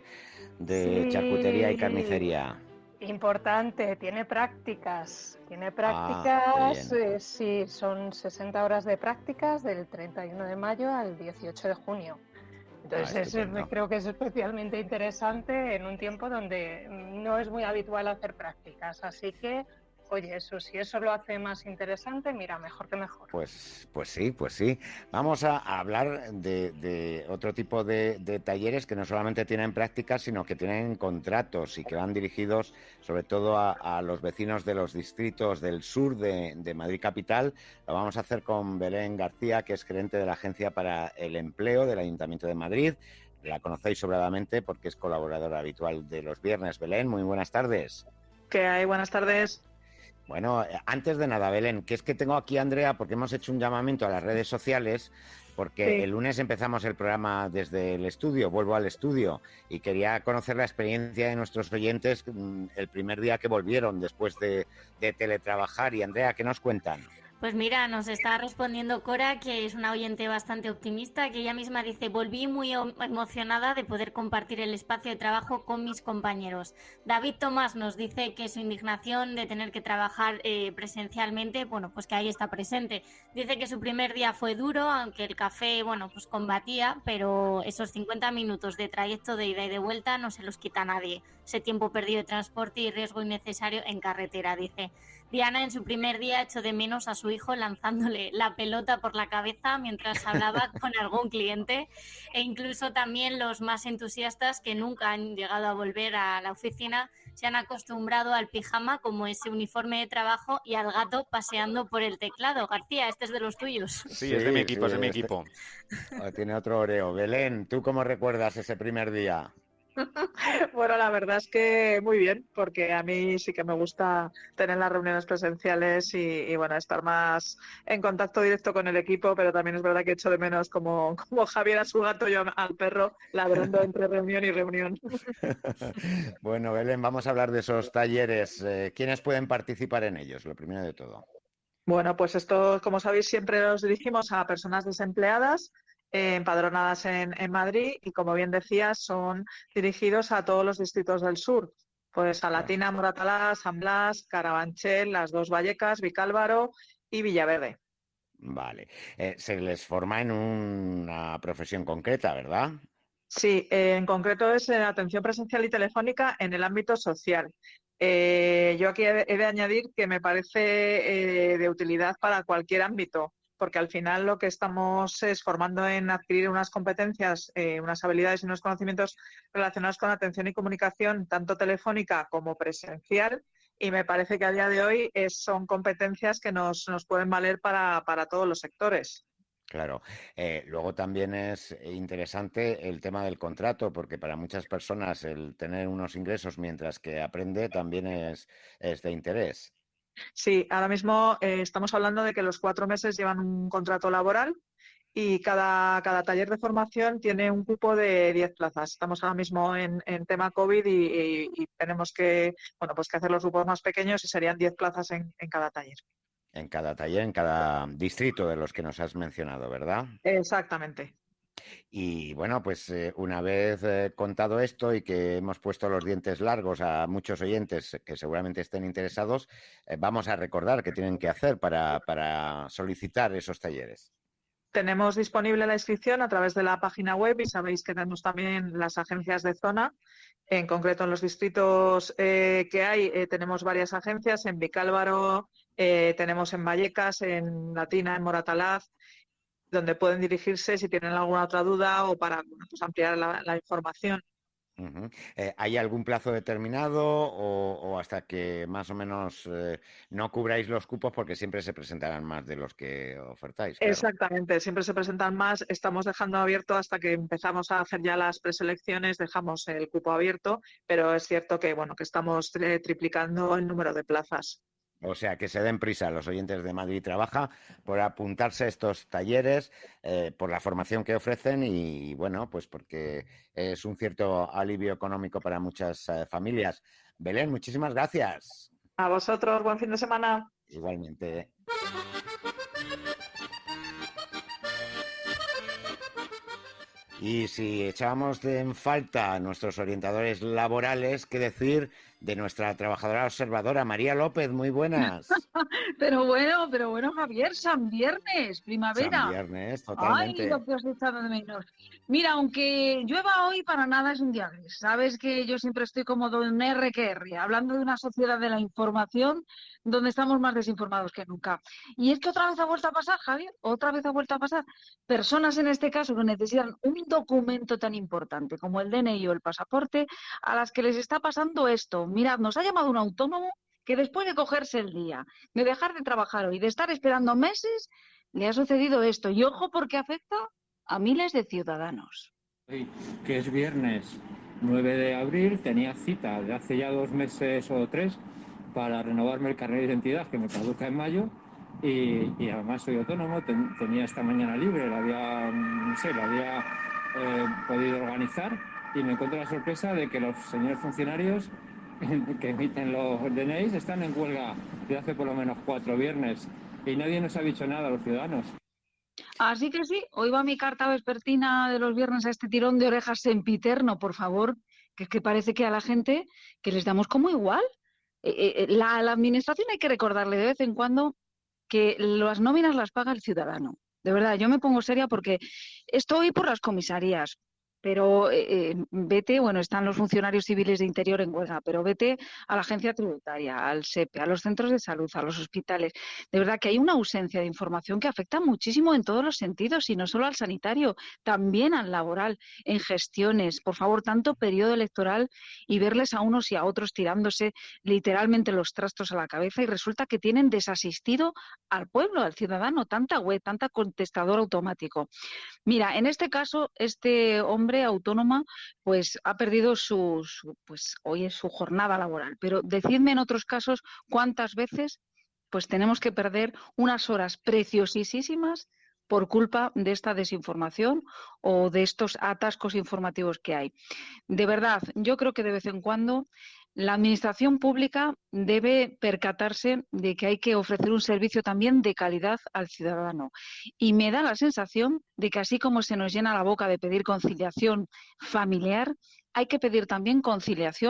de sí, charcutería y carnicería. Importante, tiene prácticas, tiene prácticas, ah, eh, sí, son sesenta horas de prácticas del treinta y uno de mayo al dieciocho de junio. Entonces, ah, es, creo que es especialmente interesante en un tiempo donde no es muy habitual hacer prácticas. Así que, oye, eso, si eso lo hace más interesante, mira, mejor que mejor. Pues, pues sí, pues sí. Vamos a, a hablar de, de otro tipo de, de talleres que no solamente tienen prácticas, sino que tienen contratos y que van dirigidos sobre todo a, a los vecinos de los distritos del sur de, de Madrid Capital. Lo vamos a hacer con Belén García, que es gerente de la Agencia para el Empleo del Ayuntamiento de Madrid. La conocéis sobradamente porque es colaboradora habitual de los viernes. Belén, muy buenas tardes. ¿Qué hay? Buenas tardes. Bueno, antes de nada, Belén, que es que tengo aquí a Andrea porque hemos hecho un llamamiento a las redes sociales porque sí. El lunes empezamos el programa desde el estudio, vuelvo al estudio, y quería conocer la experiencia de nuestros oyentes el primer día que volvieron después de, de teletrabajar. Y Andrea, ¿qué nos cuentan? Pues mira, nos está respondiendo Cora, que es una oyente bastante optimista, que ella misma dice: volví muy emocionada de poder compartir el espacio de trabajo con mis compañeros. David Tomás nos dice que su indignación de tener que trabajar eh, presencialmente, bueno, pues que ahí está presente. Dice que su primer día fue duro, aunque el café, bueno, pues combatía, pero esos cincuenta minutos de trayecto de ida y de vuelta no se los quita a nadie. Ese tiempo perdido de transporte y riesgo innecesario en carretera, dice. Diana en su primer día echó de menos a su hijo lanzándole la pelota por la cabeza mientras hablaba con algún cliente, e incluso también los más entusiastas que nunca han llegado a volver a la oficina se han acostumbrado al pijama como ese uniforme de trabajo y al gato paseando por el teclado. García, este es de los tuyos. Sí, es de mi equipo, sí, es de mi equipo. Tiene otro oreo. Belén, ¿tú cómo recuerdas ese primer día? Bueno, la verdad es que muy bien, porque a mí sí que me gusta tener las reuniones presenciales y, y bueno, estar más en contacto directo con el equipo, pero también es verdad que echo de menos como, como Javier a su gato, yo al perro, ladrando entre reunión y reunión. Bueno, Belén, vamos a hablar de esos talleres. Eh, ¿Quiénes pueden participar en ellos? Lo primero de todo. Bueno, pues esto, como sabéis, siempre los dirigimos a personas desempleadas, Eh, empadronadas en, en Madrid, y como bien decías, son dirigidos a todos los distritos del sur. Pues a Latina, Moratalá, San Blas, Carabanchel, Las Dos Vallecas, Vicálvaro y Villaverde. Vale. Eh, se les forma en una profesión concreta, ¿verdad? Sí, eh, en concreto es eh, atención presencial y telefónica en el ámbito social. Eh, yo aquí he, he de añadir que me parece eh, de utilidad para cualquier ámbito, porque al final lo que estamos es formando en adquirir unas competencias, eh, unas habilidades y unos conocimientos relacionados con atención y comunicación, tanto telefónica como presencial, y me parece que a día de hoy es, son competencias que nos, nos pueden valer para, para todos los sectores. Claro. Eh, luego también es interesante el tema del contrato, porque para muchas personas el tener unos ingresos mientras que aprende también es, es de interés. Sí, ahora mismo eh, estamos hablando de que los cuatro meses llevan un contrato laboral y cada, cada taller de formación tiene un cupo de diez plazas. Estamos ahora mismo en, en tema COVID y, y, y tenemos que, bueno, pues que hacer los grupos más pequeños y serían diez plazas en, en cada taller. En cada taller, en cada distrito de los que nos has mencionado, ¿verdad? Exactamente. Y bueno, pues eh, una vez eh, contado esto y que hemos puesto los dientes largos a muchos oyentes que seguramente estén interesados, eh, vamos a recordar qué tienen que hacer para, para solicitar esos talleres. Tenemos disponible la inscripción a través de la página web y sabéis que tenemos también las agencias de zona. En concreto, en los distritos eh, que hay, eh, tenemos varias agencias. En Vicálvaro, eh, tenemos en Vallecas, en Latina, en Moratalaz, donde pueden dirigirse si tienen alguna otra duda o para bueno, pues ampliar la, la información. Uh-huh. Eh, ¿Hay algún plazo determinado o, o hasta que más o menos eh, no cubráis los cupos porque siempre se presentarán más de los que ofertáis? Claro. Exactamente, siempre se presentan más. Estamos dejando abierto hasta que empezamos a hacer ya las preselecciones, dejamos el cupo abierto, pero es cierto que bueno que estamos tri- triplicando el número de plazas. O sea, que se den prisa los oyentes de Madrid Trabaja por apuntarse a estos talleres, eh, por la formación que ofrecen y, bueno, pues porque es un cierto alivio económico para muchas eh, familias. Belén, muchísimas gracias. A vosotros, buen fin de semana. Igualmente. Y si echábamos de en falta a nuestros orientadores laborales, ¿qué decir de nuestra trabajadora observadora, María López? Muy buenas. Pero bueno, pero bueno, Javier, San Viernes, primavera. San Viernes, totalmente. Ay, lo que os he echado de menos. Mira, aunque llueva hoy, para nada es un día gris. Sabes que yo siempre estoy como don R que R, hablando de una sociedad de la información donde estamos más desinformados que nunca. Y es que otra vez ha vuelto a pasar, Javier, otra vez ha vuelto a pasar. Personas en este caso que necesitan un documento tan importante como el D N I o el pasaporte, a las que les está pasando esto. Mirad, nos ha llamado un autónomo que después de cogerse el día, de dejar de trabajar hoy, de estar esperando meses, le ha sucedido esto. Y ojo porque afecta a miles de ciudadanos. Hoy, que es viernes nueve de abril, tenía cita de hace ya dos meses o tres para renovarme el carnet de identidad que me caduca en mayo y, y además soy autónomo, ten, tenía esta mañana libre, la había, no sé, la había eh, podido organizar y me encuentro la sorpresa de que los señores funcionarios que emiten los D N Is están en huelga de hace por lo menos cuatro viernes y nadie nos ha dicho nada a los ciudadanos. Así que sí, hoy va mi carta vespertina de los viernes a este tirón de orejas sempiterno, por favor, que es que parece que a la gente que les damos como igual. Eh, eh, la, la administración hay que recordarle de vez en cuando que las nóminas las paga el ciudadano. De verdad, yo me pongo seria porque estoy por las comisarías. Pero eh, vete, bueno, están los funcionarios civiles de interior en huelga, pero vete a la agencia tributaria, al SEPE, a los centros de salud, a los hospitales. De verdad que hay una ausencia de información que afecta muchísimo en todos los sentidos, y no solo al sanitario, también al laboral, en gestiones. Por favor, tanto periodo electoral y verles a unos y a otros tirándose literalmente los trastos a la cabeza y resulta que tienen desasistido al pueblo, al ciudadano, tanta web, tanta contestador automático. Mira, en este caso, este hombre autónoma pues ha perdido su, su pues hoy es su jornada laboral, pero decidme en otros casos cuántas veces pues tenemos que perder unas horas preciosísimas por culpa de esta desinformación o de estos atascos informativos que hay. De verdad, yo creo que de vez en cuando la administración pública debe percatarse de que hay que ofrecer un servicio también de calidad al ciudadano. Y me da la sensación de que así como se nos llena la boca de pedir conciliación familiar, hay que pedir también conciliación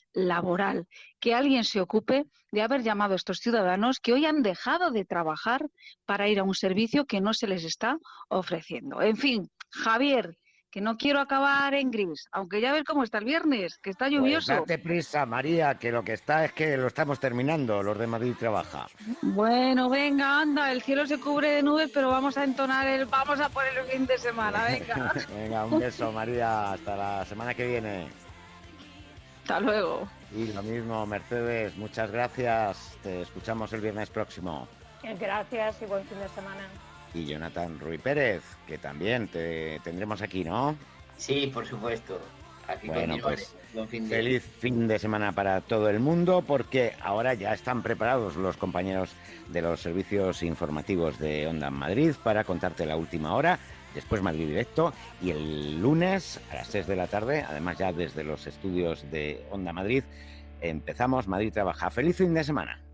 laboral, que alguien se ocupe de haber llamado a estos ciudadanos que hoy han dejado de trabajar para ir a un servicio que no se les está ofreciendo. En fin, Javier, que no quiero acabar en gris, aunque ya ves cómo está el viernes, que está lluvioso. Pues date prisa, María, que lo que está es que lo estamos terminando, los de Madrid Trabaja. Bueno, venga, anda, el cielo se cubre de nubes, pero vamos a entonar el, vamos a poner el fin de semana, venga. Venga, un beso, María, hasta la semana que viene. Hasta luego. Y lo mismo, Mercedes, muchas gracias, te escuchamos el viernes próximo. Gracias y buen fin de semana. Y Jonathan Ruy Pérez, que también te tendremos aquí, ¿no? Sí, por supuesto. Aquí bueno, continuaré. pues fin de... feliz fin de semana para todo el mundo, porque ahora ya están preparados los compañeros de los servicios informativos de Onda Madrid para contarte la última hora, después Madrid Directo, y el lunes a las seis de la tarde, además ya desde los estudios de Onda Madrid, empezamos Madrid Trabaja. ¡Feliz fin de semana!